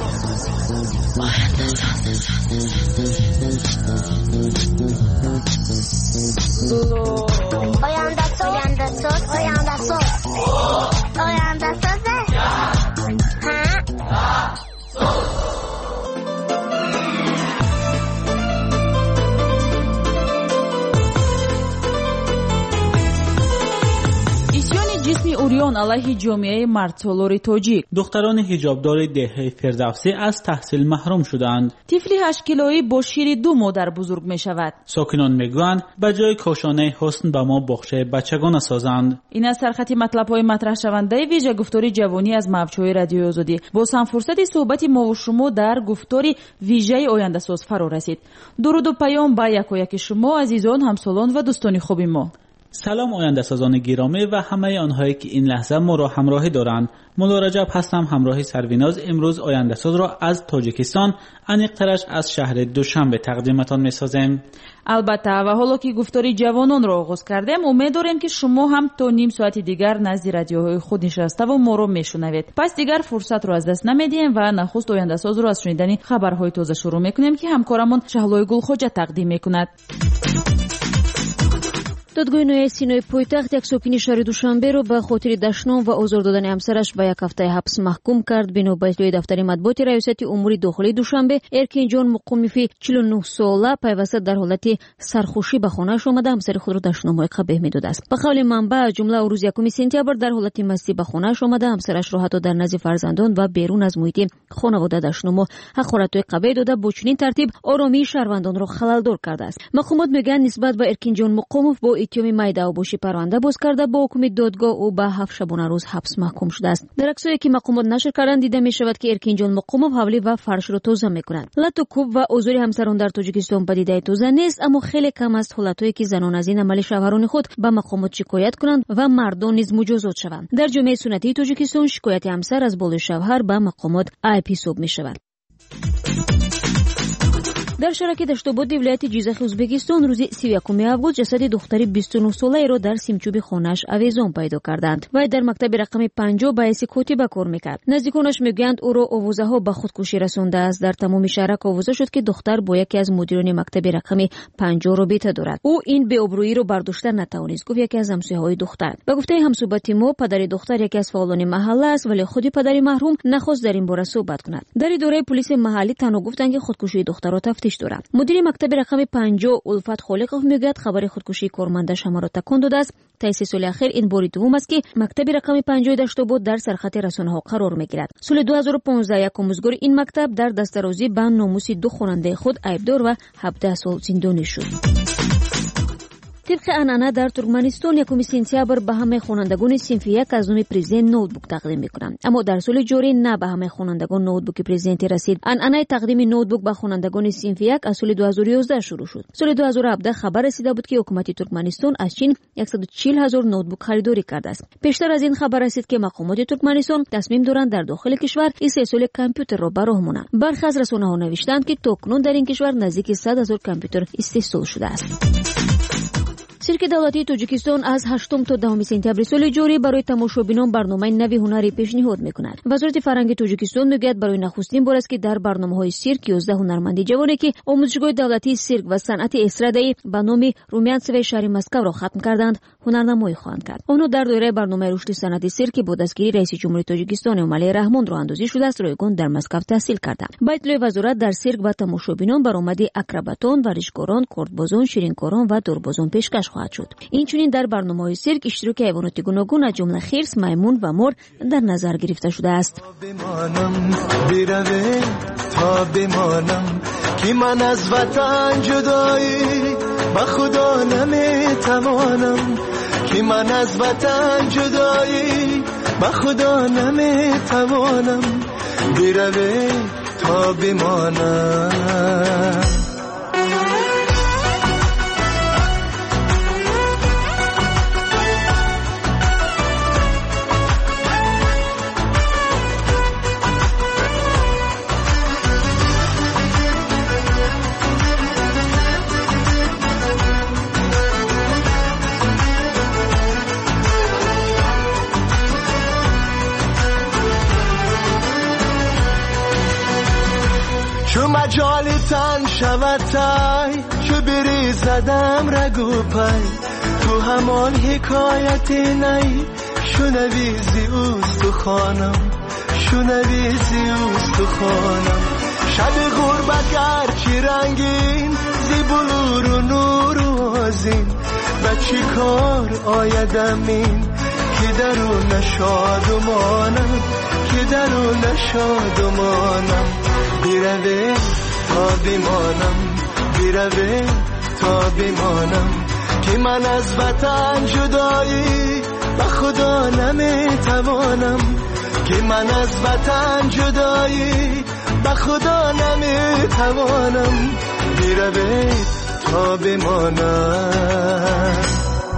Speaker 9: آینده ساز آینده ساز آینده ساز آینده ساز
Speaker 2: جسمی اوریون علیه جامعه مردسالار تاجیک.
Speaker 16: دختران حجابدار دهه فردوسی از تحصیل محروم شدند.
Speaker 2: طفل 8 کیلویی با شیر 2 مادر بزرگ می شود.
Speaker 16: ساکنان میگویند به جای کاشانه حسن به ما باغچه بچگان سازند.
Speaker 2: این از سرخط مطلب‌های مطرح شونده ویژه گفتاری جوانی از موج‌های رادیوی آزادی. باز هم فرصت صحبت ما و شما در گفتاری ویژه آینده ساز فرا رسید. درود و پیام به یکایک شما عزیزان، همسالان و دوستان خوب ما.
Speaker 16: سلام آینده سازان گرامی و همه آنهایی که این لحظه ما را همراهی دارند. مولا رجب هستم، همراه سرویناز. امروز آینده ساز را از تاجیکستان، انیقترش از شهر دوشنبه تقدیمتان می‌سازیم.
Speaker 2: البته و حالا که گفتاری جوانان را آغاز کردیم، امید داریم که شما هم تا نیم ساعت دیگر نزد رادیوهای خود نشسته و ما را میشنوید. پس دیگر فرصت را از دست نمیدیم و نخست آینده ساز را از شنیدن خبرهای تازه شروع میکنیم که همکارمون شهلای گلخوجه تقدیم میکند.
Speaker 19: دادگاه نوی سینای پایتخت یک ساکن شهر دوشنبه را به خاطر دشنام و آزار دادن همسرش به یک هفته حبس محکوم کرد. بنا به اطلاع دفتر مطبوعات ریاست امور داخلی دوشنبه، ارکین جان مقومیفی 49 ساله پیوسته در حالت سرخوشی به خانه‌اش آمده همسر خود را دشنام قبیح می‌داد است. به قول منبع جمله روز 1 سپتامبر در حالت مستی به خانه‌اش آمده همسرش را حتی در نزد فرزندان و بیرون از محیط خانواده دشنام و حقارت‌های قبیح داده با چنین ترتیب آرامی شهروندان را خلل‌دار کرده است. مقامات میگن نسبت به ارکین جان مقوموف با اتهام مایده و باشی پرونده باز کرده با حکم دادگاه او به 7 شبانه روز حبس محکوم شده است. در عکسایی که مقامات نشر کردند دیده می شود که ارکین جان مقوموف حولی و فرش را توزیع می‌کند. لطو کوب و آزار همسران در تاجیکستان پدیده تازه نیست، اما خیلی کم است حالتایی که زنان از این عمل شوهران خود به مقامات شکایت کنند و مردان نیز مجازات شوند. در جامعه سنتی تاجیکستان شکایت همسر از بالای شوهر به مقامات عیب حساب می شود. در شرکت دشتاباد ولایت جیزخ ازبکستان روز 31 آگوست جسد دختری 29 ساله را در سیمچوب خانه‌اش اویزان پیدا کردند. وی در مکتب رقم 50 به حیث کاتب کار میکرد. نزدیکانش میگویند او را آوازه‌ها به خودکشی رسانده است. در تمام شهرک آوازه شد که دختر با یکی از مدیران مکتب رقم 50 رابطه دارد. او این بی‌آبرویی را برداشتن نتوانست، گفت یکی از همسایه‌های دختر. به گفته همصحبت ما پدر دختر یکی از فعالان محله است، ولی خود پدر مرحوم نخواست در این باره صحبت کند. در اداره پلیس محلی تنها گفتند که خودکشی دختر را تفتیش دارد. مدیر مکتب رقم 50 الفت خالقov میگوید خبر خودکشی کارمندش همه را تکان داده است. تا 3 سال اخیر این بار دوم است که مکتب رقم 50 دشتاباد در سرخط رسانه‌ها قرار میگیرد. سال 2015 یک آموزگار این مکتب در دسترازی به ناموس 2 خواننده خود عیبدار و 17 سال زندانی شد. طبق عنعنه در ترکمنستان 1 سپتامبر به همه خوانندگان صنف 1 از نام پرزیدنت نوتبوک تقدیم می‌کنند، اما در سال جاری نه به همه خوانندگان نوتبوک پرزیدنت رسید. عنعنه تقدیم نوتبوک به خوانندگان صنف 1 از سال 2011 شروع شد. سال 2017 خبر رسیده بود که حکومت ترکمنستان از چین 140,000 نوتبوک خریداری کرده است. پیشتر از این خبر رسید که مقامات ترکمنستان تصمیم دارند در داخل کشور استحصال کامپیوتر را به راه مانند. برخی از رسانه‌ها نوشتند که تاکنون در این کشور نزدیک 100,000 کامپیوتر استحصال شده است. سیرک دولتی تاجیکستان از 8 تا 10 سپتامبر سال جاری برای تماشابینان برنامه نوی هنری پیشنهاد می‌کند. وزارت فرهنگ تاجیکستان میگوید برای نخستین بار است که در برنامه‌های سیرک 11 هنرمند جوانی که آموزشگاه دولتی سیرک و صنعت استرادایی به نام رومیانسوی شهر مسکو را ختم کردند هنرنمایی خواهند کرد. آنها در دایره برنامه رشد صنعت سیرک با دستگیری رئیس جمهوری تاجیکستان امالی رحمان راه اندازی شده است رایگان در مسکو تحصیل کردند. با اطلاع وزارت در سیرک و تماشابینان برآمده اکروباتان، ورزشکاران، کردبازان، شیرینکاران و دوربازان پیشکش خواهد شد. اینچنین در برنامه‌های سیرک اشتراک حیوانات گوناگون از جمله خرس، میمون و مور در نظر گرفته شده است.
Speaker 5: تا بمانم که من از وطن جدایی با خدا نمیتوانم، که من از وطن جدایی با خدا نمیتوانم، بروی تا بمانم. چو مجالی تن شود تای چو بری زدم رگو پای تو همان حکایتی نی شنوی زی اوست تو خانم شنوی زی اوست تو خانم شب غربت گرچی رنگین زی بلور و نور و آزین و چی کار آیدمین که درون شادمانم که درون شادمانم بیروه تا بمانم بیروه تا بمانم که من از وطن جدایی و خدا نمیتوانم که من از وطن جدایی و خدا نمیتوانم بیروه تا بمانم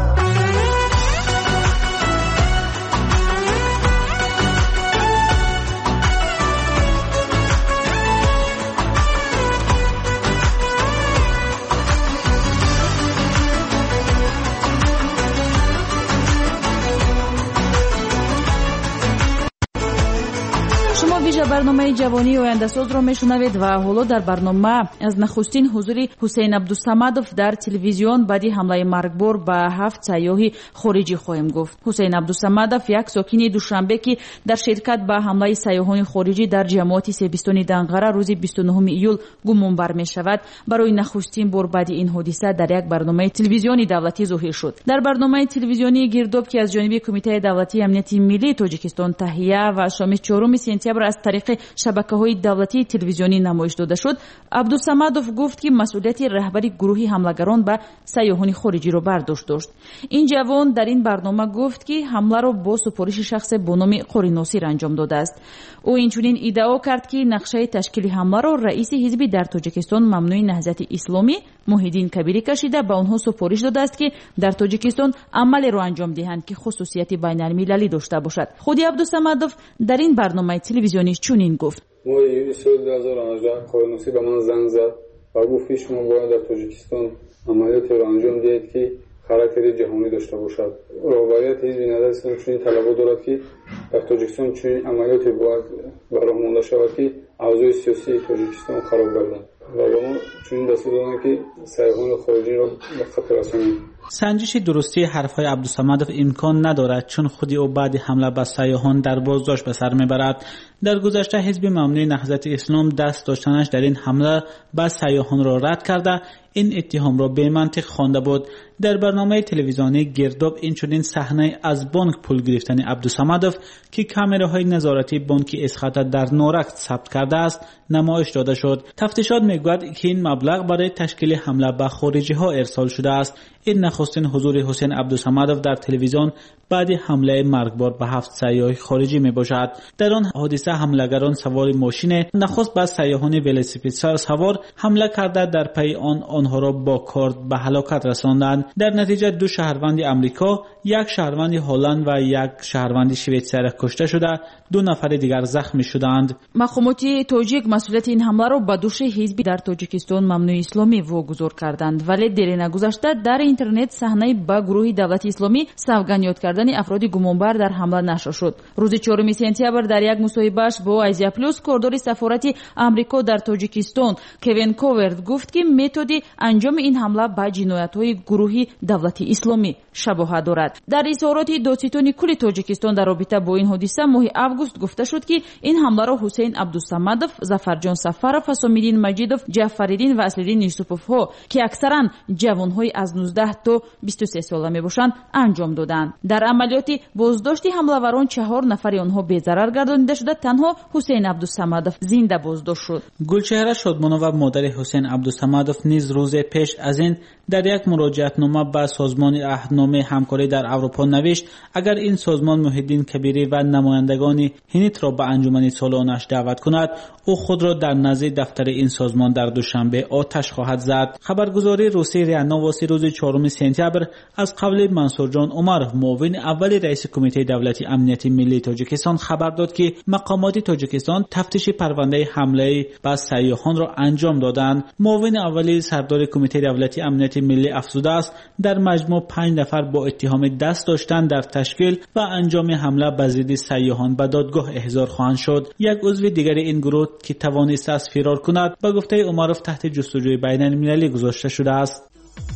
Speaker 2: вижа барномаи ҷавонии ояндасозро мешунавед ва ҳоло дар барнома аз нахустин ҳузури ҳусейн абдусамадов дар телевизион баъди ҳамлаи маргбор ба 7 сайёҳи хориҷӣ хоҳем гуфт. ҳусейн абдусамадов як сокини душанбе ки дар ширкат ба ҳамлаи сайёҳони хориҷӣ дар ҷамоати себистони данғара рӯзи 29 июл гумонбар мешавад, барои нахустин бор баъди ин ҳодиса дар як барномаи телевизиони давлатӣ зоҳир шуд. дар барномаи телевизионии гирдоб ки аз ҷониби кумитаи давлатии амнияти миллии тоҷикистон таҳия ва шоми 4 сентябр аз тариқи шабакаҳои давлатии телевизионӣ намоиш дода шуд, абдусамадов гуфт ки масъулияти раҳбари гурӯҳи ҳамлагарон ба сайёҳони хориҷиро бардошт дошт. ин ҷавон дар ин барнома гуфт ки ҳамларо бо супориши шахсе бо номи Қори Носир анҷом додааст. ӯ инчунин иддао кард ки нақшаи ташкили ҳамларо раиси ҳизби дар Тоҷикистон Мамнӯи Наҳзати Исломӣ Муҳиддин Кабирӣ кашида ба онҳо супориш додааст ки дар Тоҷикистон амалеро анҷом диҳанд ки хусусияти байналмилалӣ дошта бошад. худи Абдусамадов дар ин барномаи телевизионӣ чунин гуфт:
Speaker 10: моҳи июли соли 2018 Қори Носир ба ман занг зад ва гуфт ки шумо бояд дар Тоҷикистон амалиётеро анҷом диҳед ки характери ҷаҳонӣ дошта бошад. роҳбарияти ҳизби Наҳзати Исломӣ чунин талабот дорад ки дар Тоҷикистон чунин амалиёте бояд ба роҳ монда шавад ки авзои сиёсии Тоҷикистон хароб гардад ва ба мо чунин дастур доданд ки сайёҳони хориҷиро ба хатар расонем.
Speaker 16: سنجش درستی حرفهای عبدالصمدов امکان ندارد چون خودی او بعد حمله به سیاحان در بازداشت به سر میبرد. در گذشته حزب ممنوع نهضت اسلام دست داشتنش در این حمله به سیاحان را رد کرده این اتهام را به منطق خوانده بود. در برنامه تلویزیونی گرداب اینچنین صحنه از بانک پول گرفتن عبدالصمدov که کامراهای نظارتی بانک اسخط در نورک ثبت کرده است نمایش داده شد. تفتیشات میگوید که این مبلغ برای تشکیل حمله به خارجی ها ارسال شده است. این نخستین حضور حسین عبدالصمدov در تلویزیون بعد حمله مرگبار به 7 سیاح خارجی می باشد. در آن حادثه حملگران سوار ماشین نخست به سیاحان ولسیپید سوار حمله کرده در پی آنها را با کارد به هلاکت رساندند. در نتیجه 2 شهروند امریکا، 1 شهروند هلند و 1 شهروند شویتزاری کشته شده، 2 نفر دیگر زخمی شدند.
Speaker 2: مقامات توجیک مسئولیت این حمله را به دوش حزب در تاجیکستان ممنوع اسلامی واگذار کردند، ولی دیر نگذشته در اینترنت صحنه با گروه دولت اسلامی سوگند کردن افراد گمانبر در حمله نشر شد. روز 4 سپتامبر در یک مصاحبه‌اش با آسیا پلوس کاردار سفارت آمریکا در تاجیکستان کوین کوورد گفت که متد انجام این حمله به جنایت‌های گروه دولت اسلامی شباهت دارد. در اظهارات دادستان کل تاجیکستان در رابطه با این حادثه ماه آگوست گفته شد که این حمله را حسین عبدالصمدov، ظفرجان سفرov، حسامالدین مجیدov، جعفرالدین و اصلالدین یوسفov ها که اکثرا جوان‌های از 19 تا 23 ساله میباشند انجام دادند. در عملیات بازداشت حمله‌وران 4 نفر آنها بی‌ضرر گردانیده شده، تنها حسین عبدالصمدov زنده بازداشت شد.
Speaker 16: گلچهره شادمانова مادر حسین عبدالصمدov نیز روز پیش از این در یک مراجعتنامه به سازمان عهدنامه همکاری در اروپا نوشت اگر این سازمان محیدین کبیری و نمایندگان هنیت را به انجمن سالانش دعوت کند او خود را در نزد دفتر این سازمان در دوشنبه آتش خواهد زد. خبرگزاری روسی ریا نووستی روز 4 سپتامبر از قول منصور جان عمر معاون اول رئیس کمیته دولتی امنیت ملی تاجیکستان خبر داد که مقامات مقامات تاجیکستان تفتیش پرونده حمله به سیاحان را انجام دادند. معاون اولی سردار کمیته دولتی امنیت ملی افزوده است در مجموع 5 نفر با اتهام دست داشتن در تشکیل و انجام حمله به ضد سیاحان به دادگاه احضار خواهند شد. یک عضو دیگر این گروه که توانسته است فرار کند به گفته عمرов تحت جستجوی بین المللی گذاشته شده است.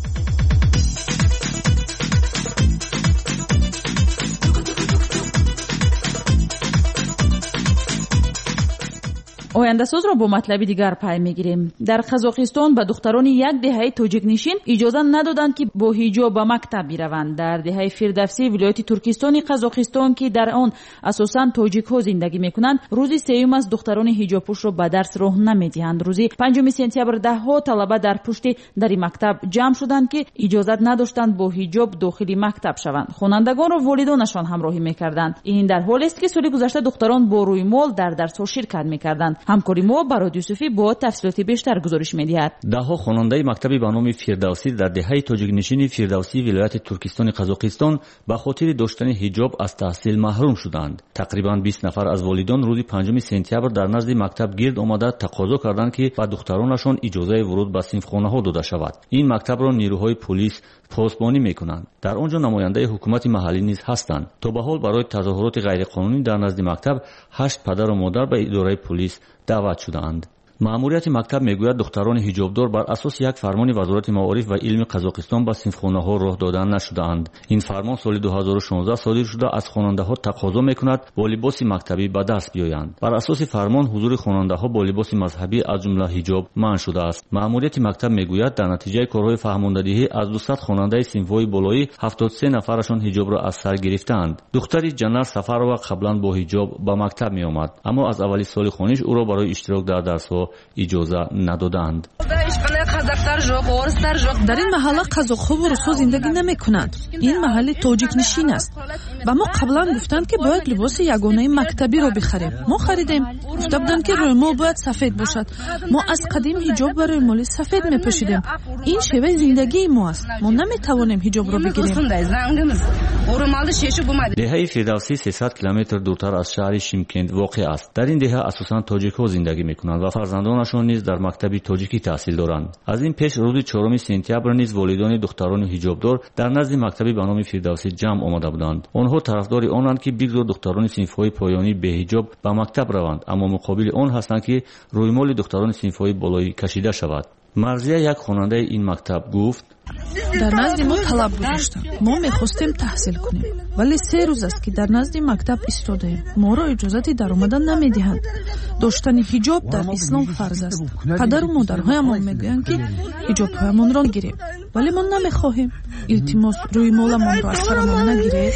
Speaker 2: آینده ساز را با مطلبی دیگر پی میگیریم. در قزاقستان به دختران یک دهه تاجیک نشین اجازه ندادند که با حجاب به مکتب بروند. در دهه فردوسی ولایت ترکستان قزاقستان که در آن اساساً تاجیک ها زندگی میکنند، روزی سوم از دختران حجاب پوش را به درس راه نمیدهند. روزی 5 سپتامبر دهها طلبه در پشت در مکتب جمع شدند که اجازه نداشتند با حجاب داخل مکتب شوند. خوانندگان را والدانشان همراهی میکردند. این در حالی است که سال گذشته دختران با رویمال در درس‌ها شرکت میکردند. همکاری ما برای یوسفی با تفصیلات بیشتر گزارش می‌دهد.
Speaker 3: دهها خواننده مکتبی به نام فردوسی در دهه تاجیک نشین فردوسی ولایت ترکستان قزاقستان به خاطر داشتن حجاب از تحصیل محروم شدند. تقریباً 20 نفر از والدان روز 5 سپتامبر در نزد مکتب گرد آمده تقاضا کردند که به دخترانشان اجازه ورود به صنفخانه‌ها داده شود. این مکتب را نیروهای پلیس پاسبانی میکنند. در آنجا نماینده حکومت محلی نیز هستند. تا به حال برای تظاهرات غیرقانونی در نزد مکتب 8 پدر و مادر به اداره پلیس دعوت شدند. مأموریت مکتب میگوید دختران حجابدار بر اساس یک فرمان وزارت معارف و علم قزاقستان به صنفخانه‌ها راه دادن نشده‌اند. این فرمان سال 2016 صادر شده از خواننده‌ها تقاضا میکند با لباس مکتبی به درس بیایند. بر اساس فرمان حضور خواننده‌ها با لباس مذهبی از جمله حجاب منع شده است. مأموریت مکتب میگوید در نتیجه کارهای فهماندهی از 200 خواننده صنف‌های بالایی 73 نفرشان حجاب را از سر گرفتند. دختری جنر سفرова قبلا با حجاب به مکتب میآمد، اما از اولی سال خوانش او را برای اشتراک در درس‌ها اجازه ندادند.
Speaker 11: در این محله قزاق‌ها و روس‌ها زندگی نمی‌کنند. این محل تاجیک نشین است. و ما قبلا گفتند که باید لباس یگانه مکتبی را بخریم. ما خریدیم. گفته بودند که رویمال باید سفید باشد. ما از قدیم حجاب و رویمال سفید می‌پوشیدیم. این شیوه زندگی ما است. ما نمی‌توانیم حجاب را بگیریم.
Speaker 3: دهه فردوسی 300 کیلومتر دورتر از شهر شیمکند واقع است. در این دهه اساساً تاجیک‌ها زندگی می‌کنند و فرزندانشان نیز در مکتبی تاجیکی تحصیل دارند. از این پیش روز 4 سپتامبر نیز والدان دختران حجابدار در نزد مکتبی به نام فردوسی جمع آمده بودند. آنها طرفدار آنند که بگذار دختران صنف‌های پایانی به حجاب به مکتب روند، اما مقابل آن هستند که رویمال دختران صنف‌های بالایی کشیده شود. مرزیه یک خواننده این مکتب گفت:
Speaker 11: در نزد ما طلب گذاشتند. ما می‌خواستیم تحصیل کنیم، ولی 3 روز است که در نزد مکتب ایستادیم. ما را اجازه درآمدن نمی‌دهند. داشتن حجاب در اسلام فرض است. پدر و مادرهایمان میگویند که حجاب‌هایمان را گیریم، ولی ما نمی‌خواهیم. التماس روی مالمان را از سرمان نگیرید.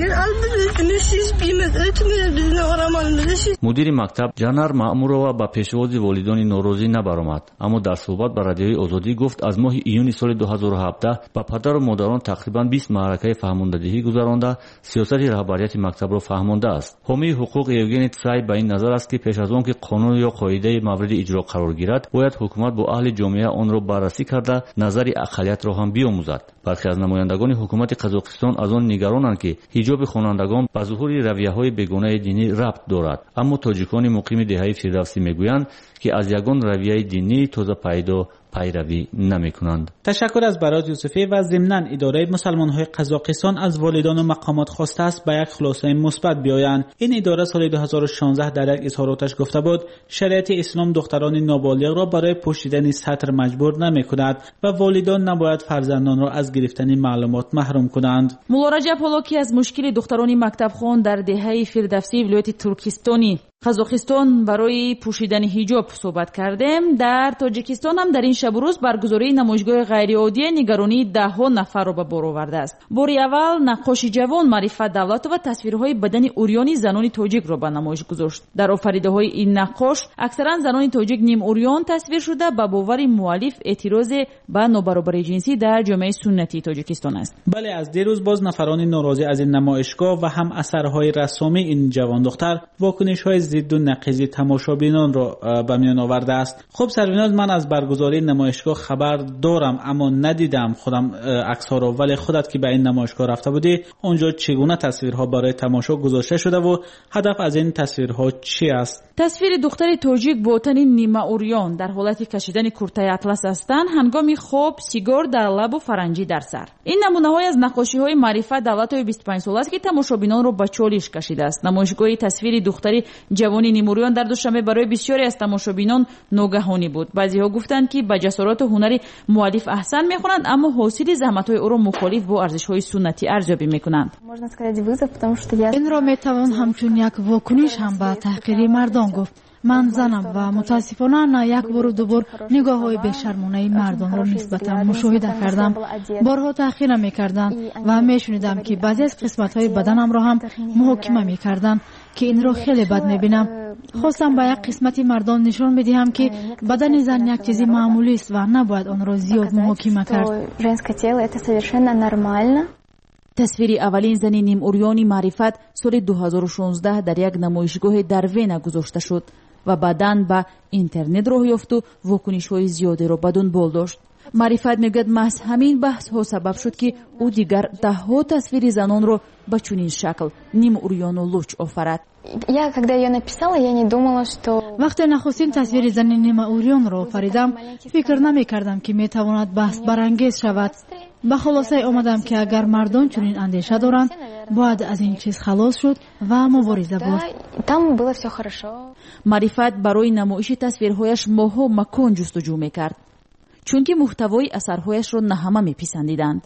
Speaker 3: مدیر مکتب جنر مأمورова با پیشواز والدان ناراضی نبرآمد، اما در صحبت با رادیوی آزادی گفت از ماه ایون سال 2017 با پدر و مادران تقریباً 20 معرکه فهماندهی گذرانده سیاست رهبریت مکتب را فهمانده است. حامی حقوق یوگنی تسای به این نظر است که پیش از آن که قانون یا قاعده مورد اجرا قرار گیرد باید حکومت با اهل جامعه آن را بررسی کرده نظر اقلیت را هم بیاموزد. برخی از نمایندگان حکومت قزاقستان از آن نگرانند که حجاب خوانندگان به ظهور رویه‌های بیگانه دینی ربط دارد، اما تاجیکان مقیم دهه فردوسی میگویند که از یگان رویه دینی تازه پیروی نمی‌کنند.
Speaker 16: تشکر از برات یوسفی و ضمناً اداره مسلمان‌های قزاقستان از والدان و مقامات خواسته است به یک خلاصه مثبت بیایند. این اداره سال 2016 در یک اظهاراتش گفته بود شریعت اسلام دختران نابالغ را برای پوشیدن ستر مجبور نمی‌کند و والدان نباید فرزندان را از گرفتن معلومات محروم کنند.
Speaker 2: مولا رجب حالاکی از مشکل دختران مکتبخوان در دهه فردوسی ولایت ترکستانی قزاقستان برای پوشیدن حجاب صحبت کردیم. در تاجیکستان هم در این شب و روز برگزاری نمایشگاه غیرعادی نگرانی 10 نفر را به بار آورده است. باری اول نقاش جوان معرفت دولت و تصویرهای بدن اوریانی زنان تاجیک را به نمایش گذاشت. در آفریده‌های این نقاش اکثرا زنان تاجیک نیم اوریان تصویر شده به باور مؤلف اعتراض به نابرابری جنسی در جامعه سنتی تاجیکستان است.
Speaker 16: بله، از دیروز باز نفران ناراضی از این نمایشگاه و هم اثرهای رسامی این جوان دختر واکنش‌های ضد و نقیض تماشابینان را به میان آورده است. خب سریناز، من از برگزاری نمایشگاه خبر دارم اما ندیدم خودم عکس‌ها را، ولی خودت که به این نمایشگاه رفته بودی، اونجا چگونه تصویرها برای تماشا گذاشته شده و هدف از این تصویرها چی است؟
Speaker 2: تصویر دختری توجیک با تن نیمه اوریان در حالت کشیدن کرته اطلس هستند هنگام خواب، سیگار در لب و فرنجی در سر. این نمونه‌های از نقاشی‌های معرفت دولت‌های 25 ساله است که تماشابینان را به چالش کشیده است. نمایشگاه تصویر دختری جوانی نیموریان در دوشنبه برای بسیاری از تماشابینان ناگهانی بود. بعضی‌ها گفتند که به جسارت و هنر مؤلف احسان می‌خوانند، اما حاصل زحمت‌های او را مخالف با ارزش‌های سنتی ارزیابی می‌کنند.
Speaker 12: این را می‌توان همچون یک واکنش هم به تحقیر مردان گفت. من زنم و متاسفانه نه یک بار و دو بار نگاه‌های بی‌شرمانه مردان را نسبتاً مشاهده کردم. بارها تحقیر می‌کردند و می‌شنیدم که بعضی از قسمت‌های بدنم را هم محاکمه می‌کردند که این را خیلی بد می‌بینم. خواستم با یک قسمتی مردان نشان بدهم که بدن زن یک چیزی معمولی است و نباید آن را زیاد محاکمه کرد.
Speaker 2: تصویر اولین زن نیم اوریانی معرفت سال 2016 در یک نمایشگاه در وین گذاشته شد و بعداً به اینترنت راه یافت و واکنش‌های زیادی را به دنبال داشت. معرفت میگوید محض همین بحث ها سبب شد که او دیگر ده‌ها تصویر زنان را به چنین شکل نیم اوریان و لوچ آفرد.
Speaker 12: وقتی نخستین تصویر زن نیم اوریان را آفریدم، فکر نمی‌کردم که می‌تواند بحث برانگیز شود. به خلاصه آمدم که اگر مردان چنین اندیشه دارند، باید از این چیز خلاص شد و مبارزه بود.
Speaker 2: معرفت برای نمایش تصویرهایش ماها مکان جستجو می‌کرد، چون که محتوای اثرهایش را نه همه می‌پسندیدند.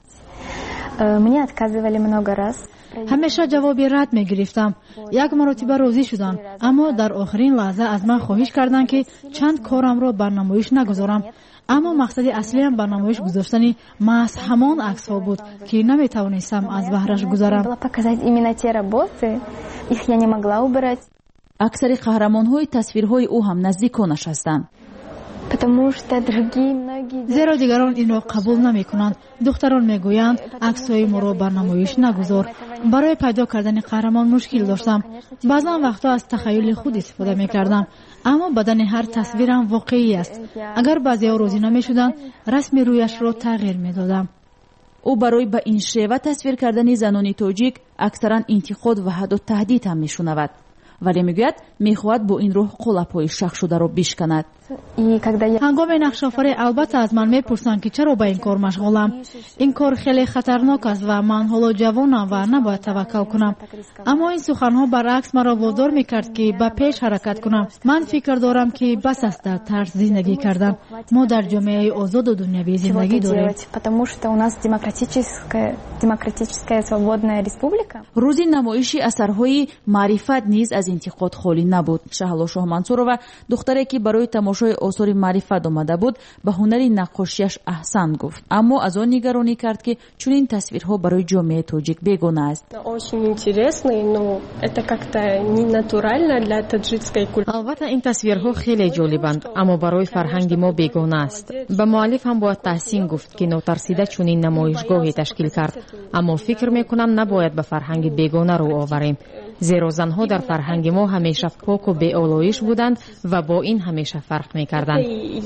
Speaker 12: همیشه جواب رد می‌گرفتم. یک مرتبه راضی شدند، اما در آخرین لحظه از من خواهش کردند که چند کارم را بر نمایش نگذارم. اما مقصد اصلی هم بر نمایش گذاشتن محض همان عکس‌ها بود که نمی‌توانستم از بهرش گذرم.
Speaker 2: اکثر قهرمان‌های تصویرهای او هم نزدیکانش هستند.
Speaker 12: زیرا دیگران این را قبول نمی‌کنند. دختران میگویند عکس‌های ما را بر نمایش نگذار. برای پیدا کردن قهرمان مشکل داشتم. بعضا وقتا از تخیل خود استفاده می‌کردم، اما بدن هر تصویرم واقعی است. اگر بعضی‌ها راضی نمی‌شدند، رسم رویش را تغییر می‌دادم.
Speaker 2: او برای به این شیوه تصویر کردن زنان تاجیک اکثرا انتقاد و حتی تهدید هم می‌شنود. ولی میگوید میخواهد با این روح قلپ‌های شخ شده را بشکند.
Speaker 12: هنگام نقش‌آفری البته از من میپرسند که چرا با این کار مشغولم. این کار خیلی خطرناک است و من حالا جوانم و نباید توکل کنم. اما این سخنها برعکس مرا وادار میکرد که به پیش حرکت کنم. من فکر دارم که بس است در ترس زندگی کردن. ما در جامعه آزاد و دنیوی زندگی داریم.
Speaker 2: روزی نمایشی اثرهای معرفت نیز از انتقاد خالی نبود. شهلا شاه منصورова دختری که برای تماشای آثار معرفت آمده بود به هنر نقاشیش احسان گفت، اما از آن نگرانی کرد که چون این تصویرها برای جامعه تاجیک بیگانه است.
Speaker 13: البته این تصویرها خیلی جالبند، اما برای فرهنگ ما بیگانه است. به مؤلف هم باید تحسین گفت که ناترسیده چنین نمایشگاهی تشکیل کرد، اما فکر میکنم نباید به فرهنگ بیگانه رو آوریم، زیرا زنها در فرهنگ ما همیشه پاک و بی‌آلایش بودند و با این همیشه فرق میکردند.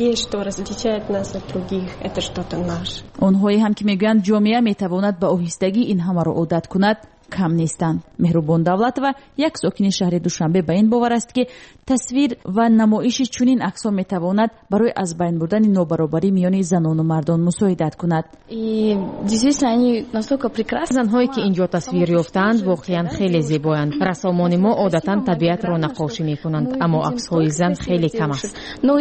Speaker 2: آنهایی هم که میگویند جامعه میتواند به آهستگی این همه را عادت کند کم نیستند. مهربان دولتova یک ساکن شهر دوشنبه به این باور است که تصویر و نمایش چنین عکس‌ها میتواند برای از بین بردن نابرابری میان زنان و مردان مساعدت کند.
Speaker 13: زنهایی که اینجا تصویر یافتند واقعا خیلی زیبایند. رسامان ما عادتا طبیعت را نقاشی میکنند، اما عکس‌های زن خیلی کم است.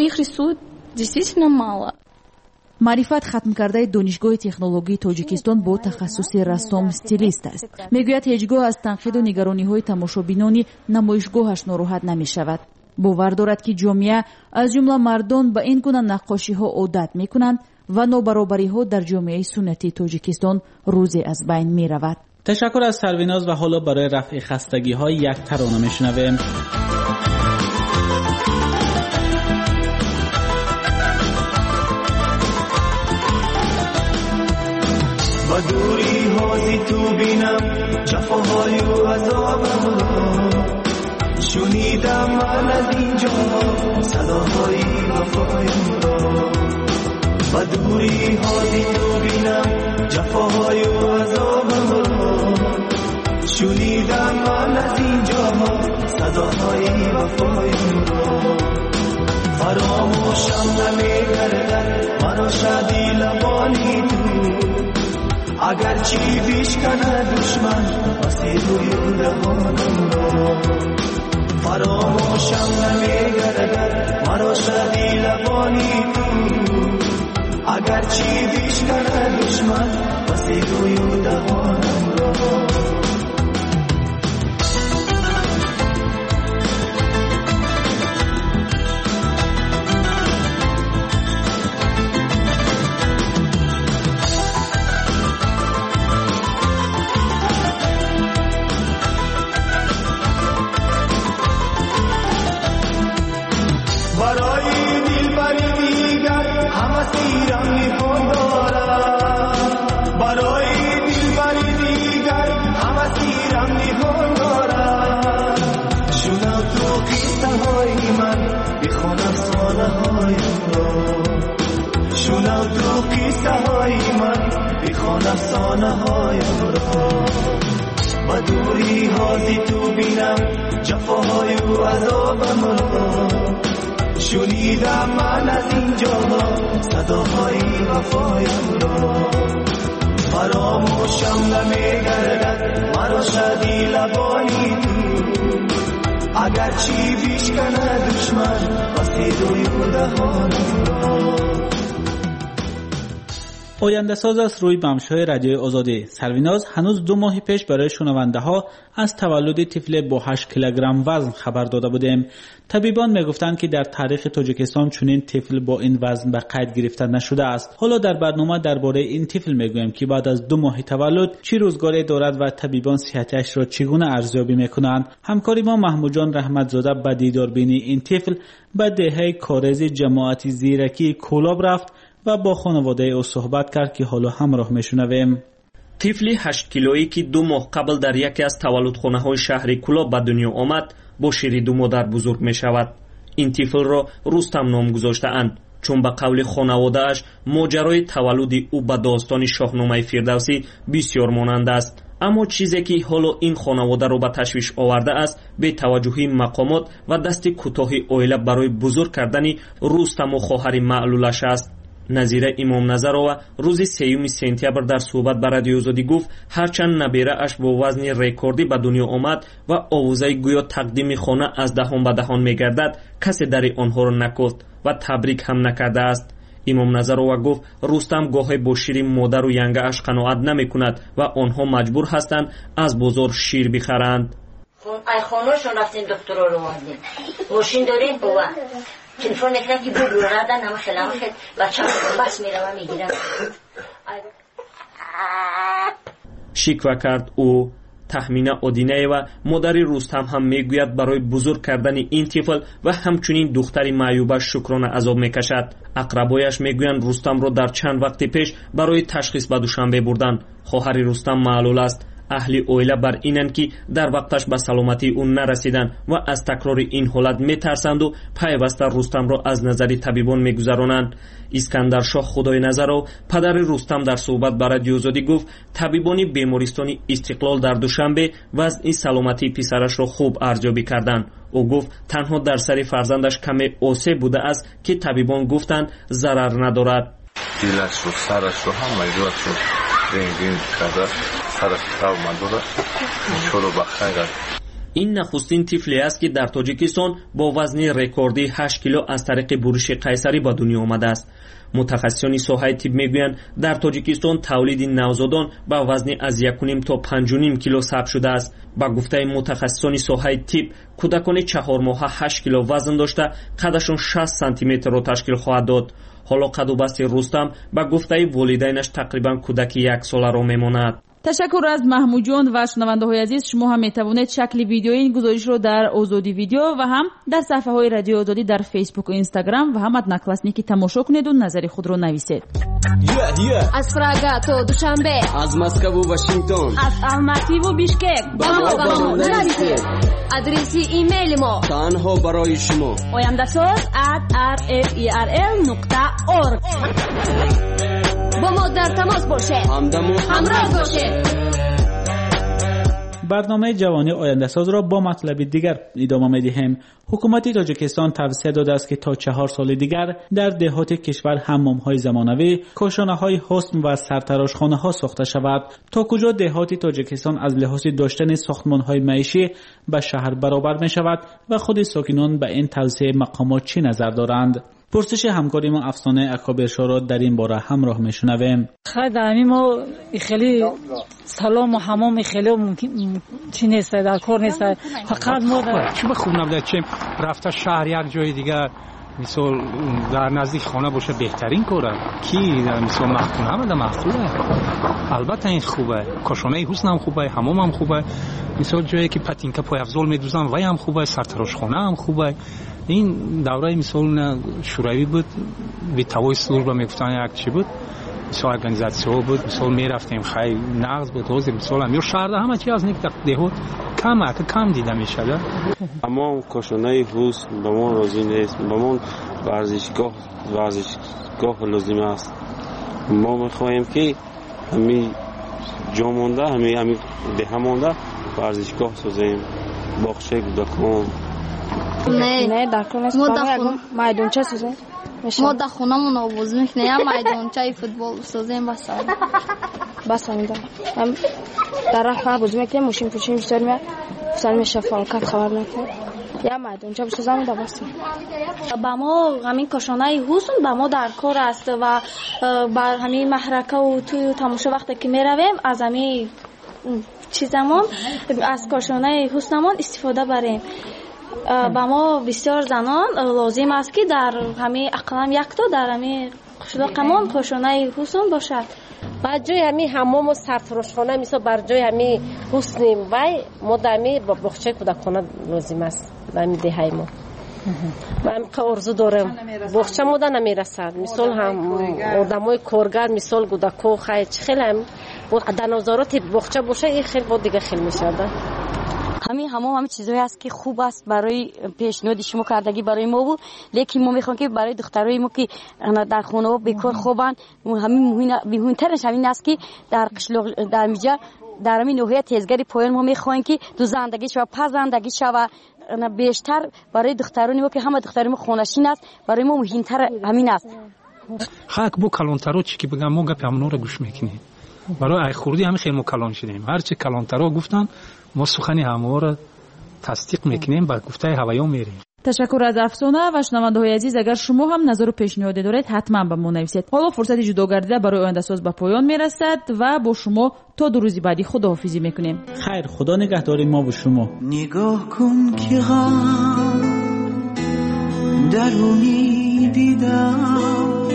Speaker 2: معرفت ختم کرده دانشگاه تکنولوژی تاجیکستان با تخصص رسام استیلیست است. میگوید هیچگاه از تنقید و نگرانی‌های تماشابینان نمایشگاهش ناراحت نمی‌شود. باور دارد که جامعه از جمله مردان به این گونه نقاشی‌ها عادت می‌کنند و نابرابری‌ها در جامعه سنتی تاجیکستان روزی از بین می‌رود.
Speaker 16: تشکر از سرویناز و حالا برای رفع خستگی‌ها یک ترانه می‌شنویم.
Speaker 5: با دوری هازی تو بینم جفاهای و عذابم شنیدم من از اینجا صداهای وفایم را و دوری ها دیدو بینم جفاهای و عذابم را شنیدم من از اینجا صداهای وفایم را فراموشم نمیگردد مرا شادی لبانی تو اگرچه بیشکنه دشمن واسه روی دهانم را فراموشم نمیگردد مرا شادی لبانی تو اگرچه بیشکنه دشمن واسه روی دهانم را افسانه هایم را و دوری هازی تو بینم جفاهای و عذابم را شنیدم من از اینجا صداهای وفایم را فراموشم نمیگردد مرا شادی لبانی تو اگرچه بیشکنه دشمن واسه روی دهانم را
Speaker 16: آینده ساز است روی بمش‌های رادیوی آزادی. سرویناز هنوز 2 ماه پیش برای شنونده ها از تولد طفل با 8 کیلوگرم وزن خبر داده بودیم. طبیبان میگفتند که در تاریخ تاجیکستان چنین طفل با این وزن به قید گرفته نشده است. حالا در برنامه درباره این طفل میگویم که بعد از 2 ماه تولد چه روزگاری دارد و طبیبان صحتش را چگونه ارزیابی میکنند. همکاری ما محمود جان رحمتزاده به دیداربینی این طفل به دهه کارز جماعت زیرکی کولاب رفت و با خانواده او صحبت کرد که حالا همراه میشنویم.
Speaker 1: طفلی 8 کیلویی که 2 ماه قبل در یکی از تولدخانه‌های شهر کولاب به دنیا آمد با شیر 2 مادر بزرگ می شود. این طفل را رستم نام گذاشته اند چون به قول خانواده اش ماجرای تولد او به داستان شاهنامه فردوسی بسیار مانند است. اما چیزی که حالا این خانواده را به تشویش آورده است به توجهی مقامات و دست کوتاه عائله برای بزرگ کردن رستم و خواهر معلولش است. نظیره امام نظرова روز 3 سپتامبر در صحبت با رادیو آزادی گفت هرچند نبیره اش با وزن رکوردی به دنیا آمد و آوازه گویا تقدیم خانه از دهان به دهان میگردد کسی در آنها را نکرد و تبریک هم نکرده است. امام نظرова گفت رستم گاهی با شیر مادر و ینگه اش قناعت نمی کند و آنها مجبور هستند از بازار شیر بخرند.
Speaker 4: ای خانه‌شون رفتین دکترا رو آوردین ماشین دارین بابا تلفن میکنم که بود ردن همه خیلی بچه هم بس میره و میگیرم
Speaker 1: شکوه کرد او. تخمینه آدینه و مادر رستم هم میگوید برای بزرگ کردن این طفل و همچنین دختری معیوبه شکرانه عذاب میکشد. اقربایش میگویند رستم را در چند وقت پیش برای تشخیص به دوشنبه بردند. خواهر رستم معلول است. اهل عائله بر اینند که در وقتش به سلامتی او نرسیدند و از تکرار این حالت میترسند و پیوسته رستم را از نظر طبیبان میگذرانند. اسکندر شاه خدای نظر و پدر رستم در صحبت با رادیو آزادی گفت طبیبان بیمارستان استقلال در دوشنبه وضع سلامتی پسرش را خوب ارزیابی کردند. او گفت تنها در سر فرزندش کمی آسیب بوده است که طبیبان گفتند ضرر ندارد.
Speaker 14: دلش و سرش رو هم مجبور شد رنگین کرده سرش تراوما داره انشالله بخیر است.
Speaker 1: این نخستین طفلی است که در تاجیکستان با وزن رکوردی 8 کیلو از طریق برش قیصری به دنیا آمده است. متخصصان ساحه طب میگویند در تاجیکستان تولید نوزادان با وزن از 1.5 تا 5.5 کیلو ثبت شده است. با گفته متخصصان ساحه طب کودکان 4 ماهه 8 کیلو وزن داشته قدشان 60 سانتی متر را تشکیل خواهد داد. حالا قد و بست رستم با گفته والدینش تقریبا کودک 1 ساله را میماند.
Speaker 2: تشکر از محمود جان و شنونده های عزیز. شما هم میتوانید شکل ویدیو این گزارش رو در آزادی ویدیو و هم در صفحه های رادیو آزادی در فیسبوک و اینستاگرام و هم ادناکلاسنیکی تماشا کنید و نظر خود رو نویسید.
Speaker 21: از پراگا تا دوشنبه،
Speaker 15: از مسکو و واشنگتن،
Speaker 21: از الماتی و بیشکک،
Speaker 15: نویسید.
Speaker 21: آدرس ایمیل ما
Speaker 17: تنها برای شما
Speaker 21: oyandasaz@rferl.org با ما در تماس باشه، همراه باشه.
Speaker 16: برنامه جوانی آینده ساز را با مطلب دیگر ادامه می‌دهیم. حکومت تاجیکستان توصیه داده است که تا 4 سال دیگر در دهات کشور حمام‌های زمانوی، کاشانه‌های حسن و سرتراشخانه‌ها ساخته شود. تا کجا دهات تاجیکستان از لحاظ داشتن ساختمان‌های معیشی به شهر برابر می‌شود و خود ساکنان به این توصیه مقامات چه نظر دارند؟ پرسش همکاری ما افسانه اکابرشا را در این باره همراه میشنویم.
Speaker 18: خیلی ما خیلی سلام و حمام خیلی ممکن چی نیست، در کار نیست. فقط ما
Speaker 20: چه خوب نبوده که رفته شهر یک جای دیگر مثلا در نزدیک خانه باشه بهترین کاره. کی مثلا مختون هم ده مختونه. البته این خوبه، کاشانه حسن هم خوبه، حمام هم خوبه. مثلا جایی که پتینکا پای افضل میدوزن وای هم خوبه، سرتراشخانه هم خوبه. این دوره مثلا شوروی بود، به توای سلوب میگفتن یک چی بود، مثلا ارگانیزاسیون بود، مثلا میرفتیم خیلی نقض بود، روز مثلا یا شهر همه چی از نیک دهات کم دیده میشه.
Speaker 24: اما کاشانه حسن به ما راضی نیست، به ما ورزشگاه لازم است. ما میخواهیم که همین جا مونده، همین ده مونده ورزشگاه سازیم، باغچه کودکان.
Speaker 25: نه در کار نیست. میدانچه سازیم. ما در خونمون آواز میکنیم میدانچه فوتبال سازیم بس همین هم در راه بازی میکنیم، ماشین پوشیم بسیار میشه فالکت خبر میکنیم یا میدانچه بسازیم در بس.
Speaker 26: با ما همین کاشانه حسن با ما در کار است و با همین محرکه و توی تماشا وقتی که میرویم از همین چیزمون از کاشانه حسنمون استفاده بریم. با ما بسیار زنان لازم است که در همین اقلام یک تا در همین قشلاقمون کاشانه حسن باشد.
Speaker 27: بر جای همین حمام و سرتراشخانه مثلا بر جای همین حسن وای ما در همین باغچه کودکانه لازم است در همین دهه ما. من ارزو دارم باغچه ما در نمیرسد. مثلا هم آدمای کارگر مثلا کودکو خیلی هم در نظارت باغچه باشه این خیلی بود دیگه خیلی میشه.
Speaker 28: همه چیزایی است که خوب است برای پیشنهاد شما کردگی برای ما بود، لیکن ما میخوام که برای دخترای ما که در خونه ها بیکار خوبن همین مهمترش همین است که در قشلاق در میجا در همین نوحه تیزگری پایان ما میخوایم که دو زندگی شو پس زندگی شو بیشتر برای دخترانی ما که همه دخترای ما خونشین است، برای ما مهمتر همین است.
Speaker 20: خاک بو کلانترو چی که بگم ما گپ همون رو گوش میکنیم. برای ای خوردی همین خیلی کلان شدیم. هر چی کلانترو گفتن ما سخنی همه را تصدیق میکنیم، با گفته هوایان میریم.
Speaker 2: تشکر از افسانه و شنونده‌های عزیز. اگر شما هم نظر و پیشنهاد دارید حتما به ما نویسید. حالا فرصت جداگردیده برای آینده ساز به پایان میرسد و با شما تا دو روز بعدی خداحافظی میکنیم.
Speaker 16: خیر، خدا نگهدار ما و شما.
Speaker 5: نگاه کن که غم درونی دیدم،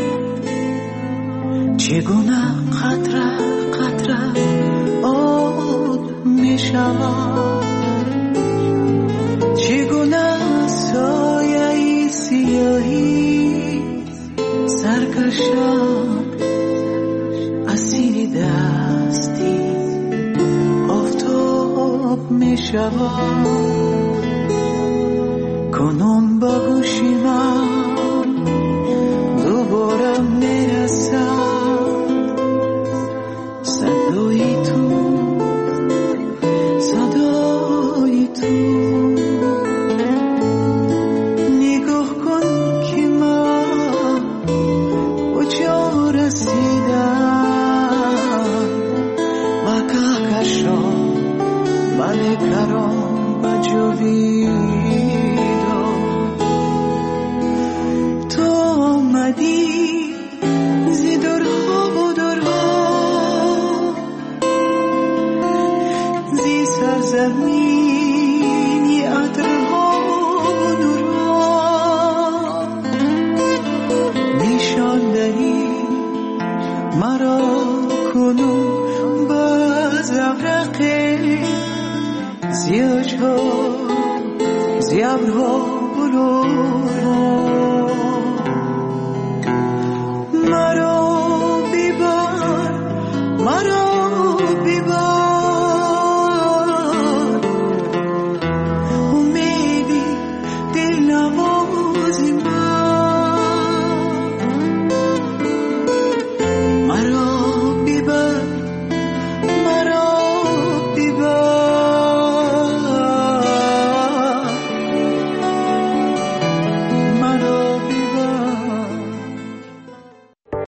Speaker 5: چگونه قطره قطره آب میشود، چگونه سایه سیاهی سرکشم اسیر دستی آفتاب میشود. کنون با گوشی من دوباره میرسد صدای تو، صدای تو. نگاه کن که من کجا رسیدم، با کهکشان بله کرام و جاویدان. تو آمدی زی درها و درها، زی سرزمینی عطرها و نورها، نشان دهی مرا کنون با زورق زیاجها زیابرها بلورها.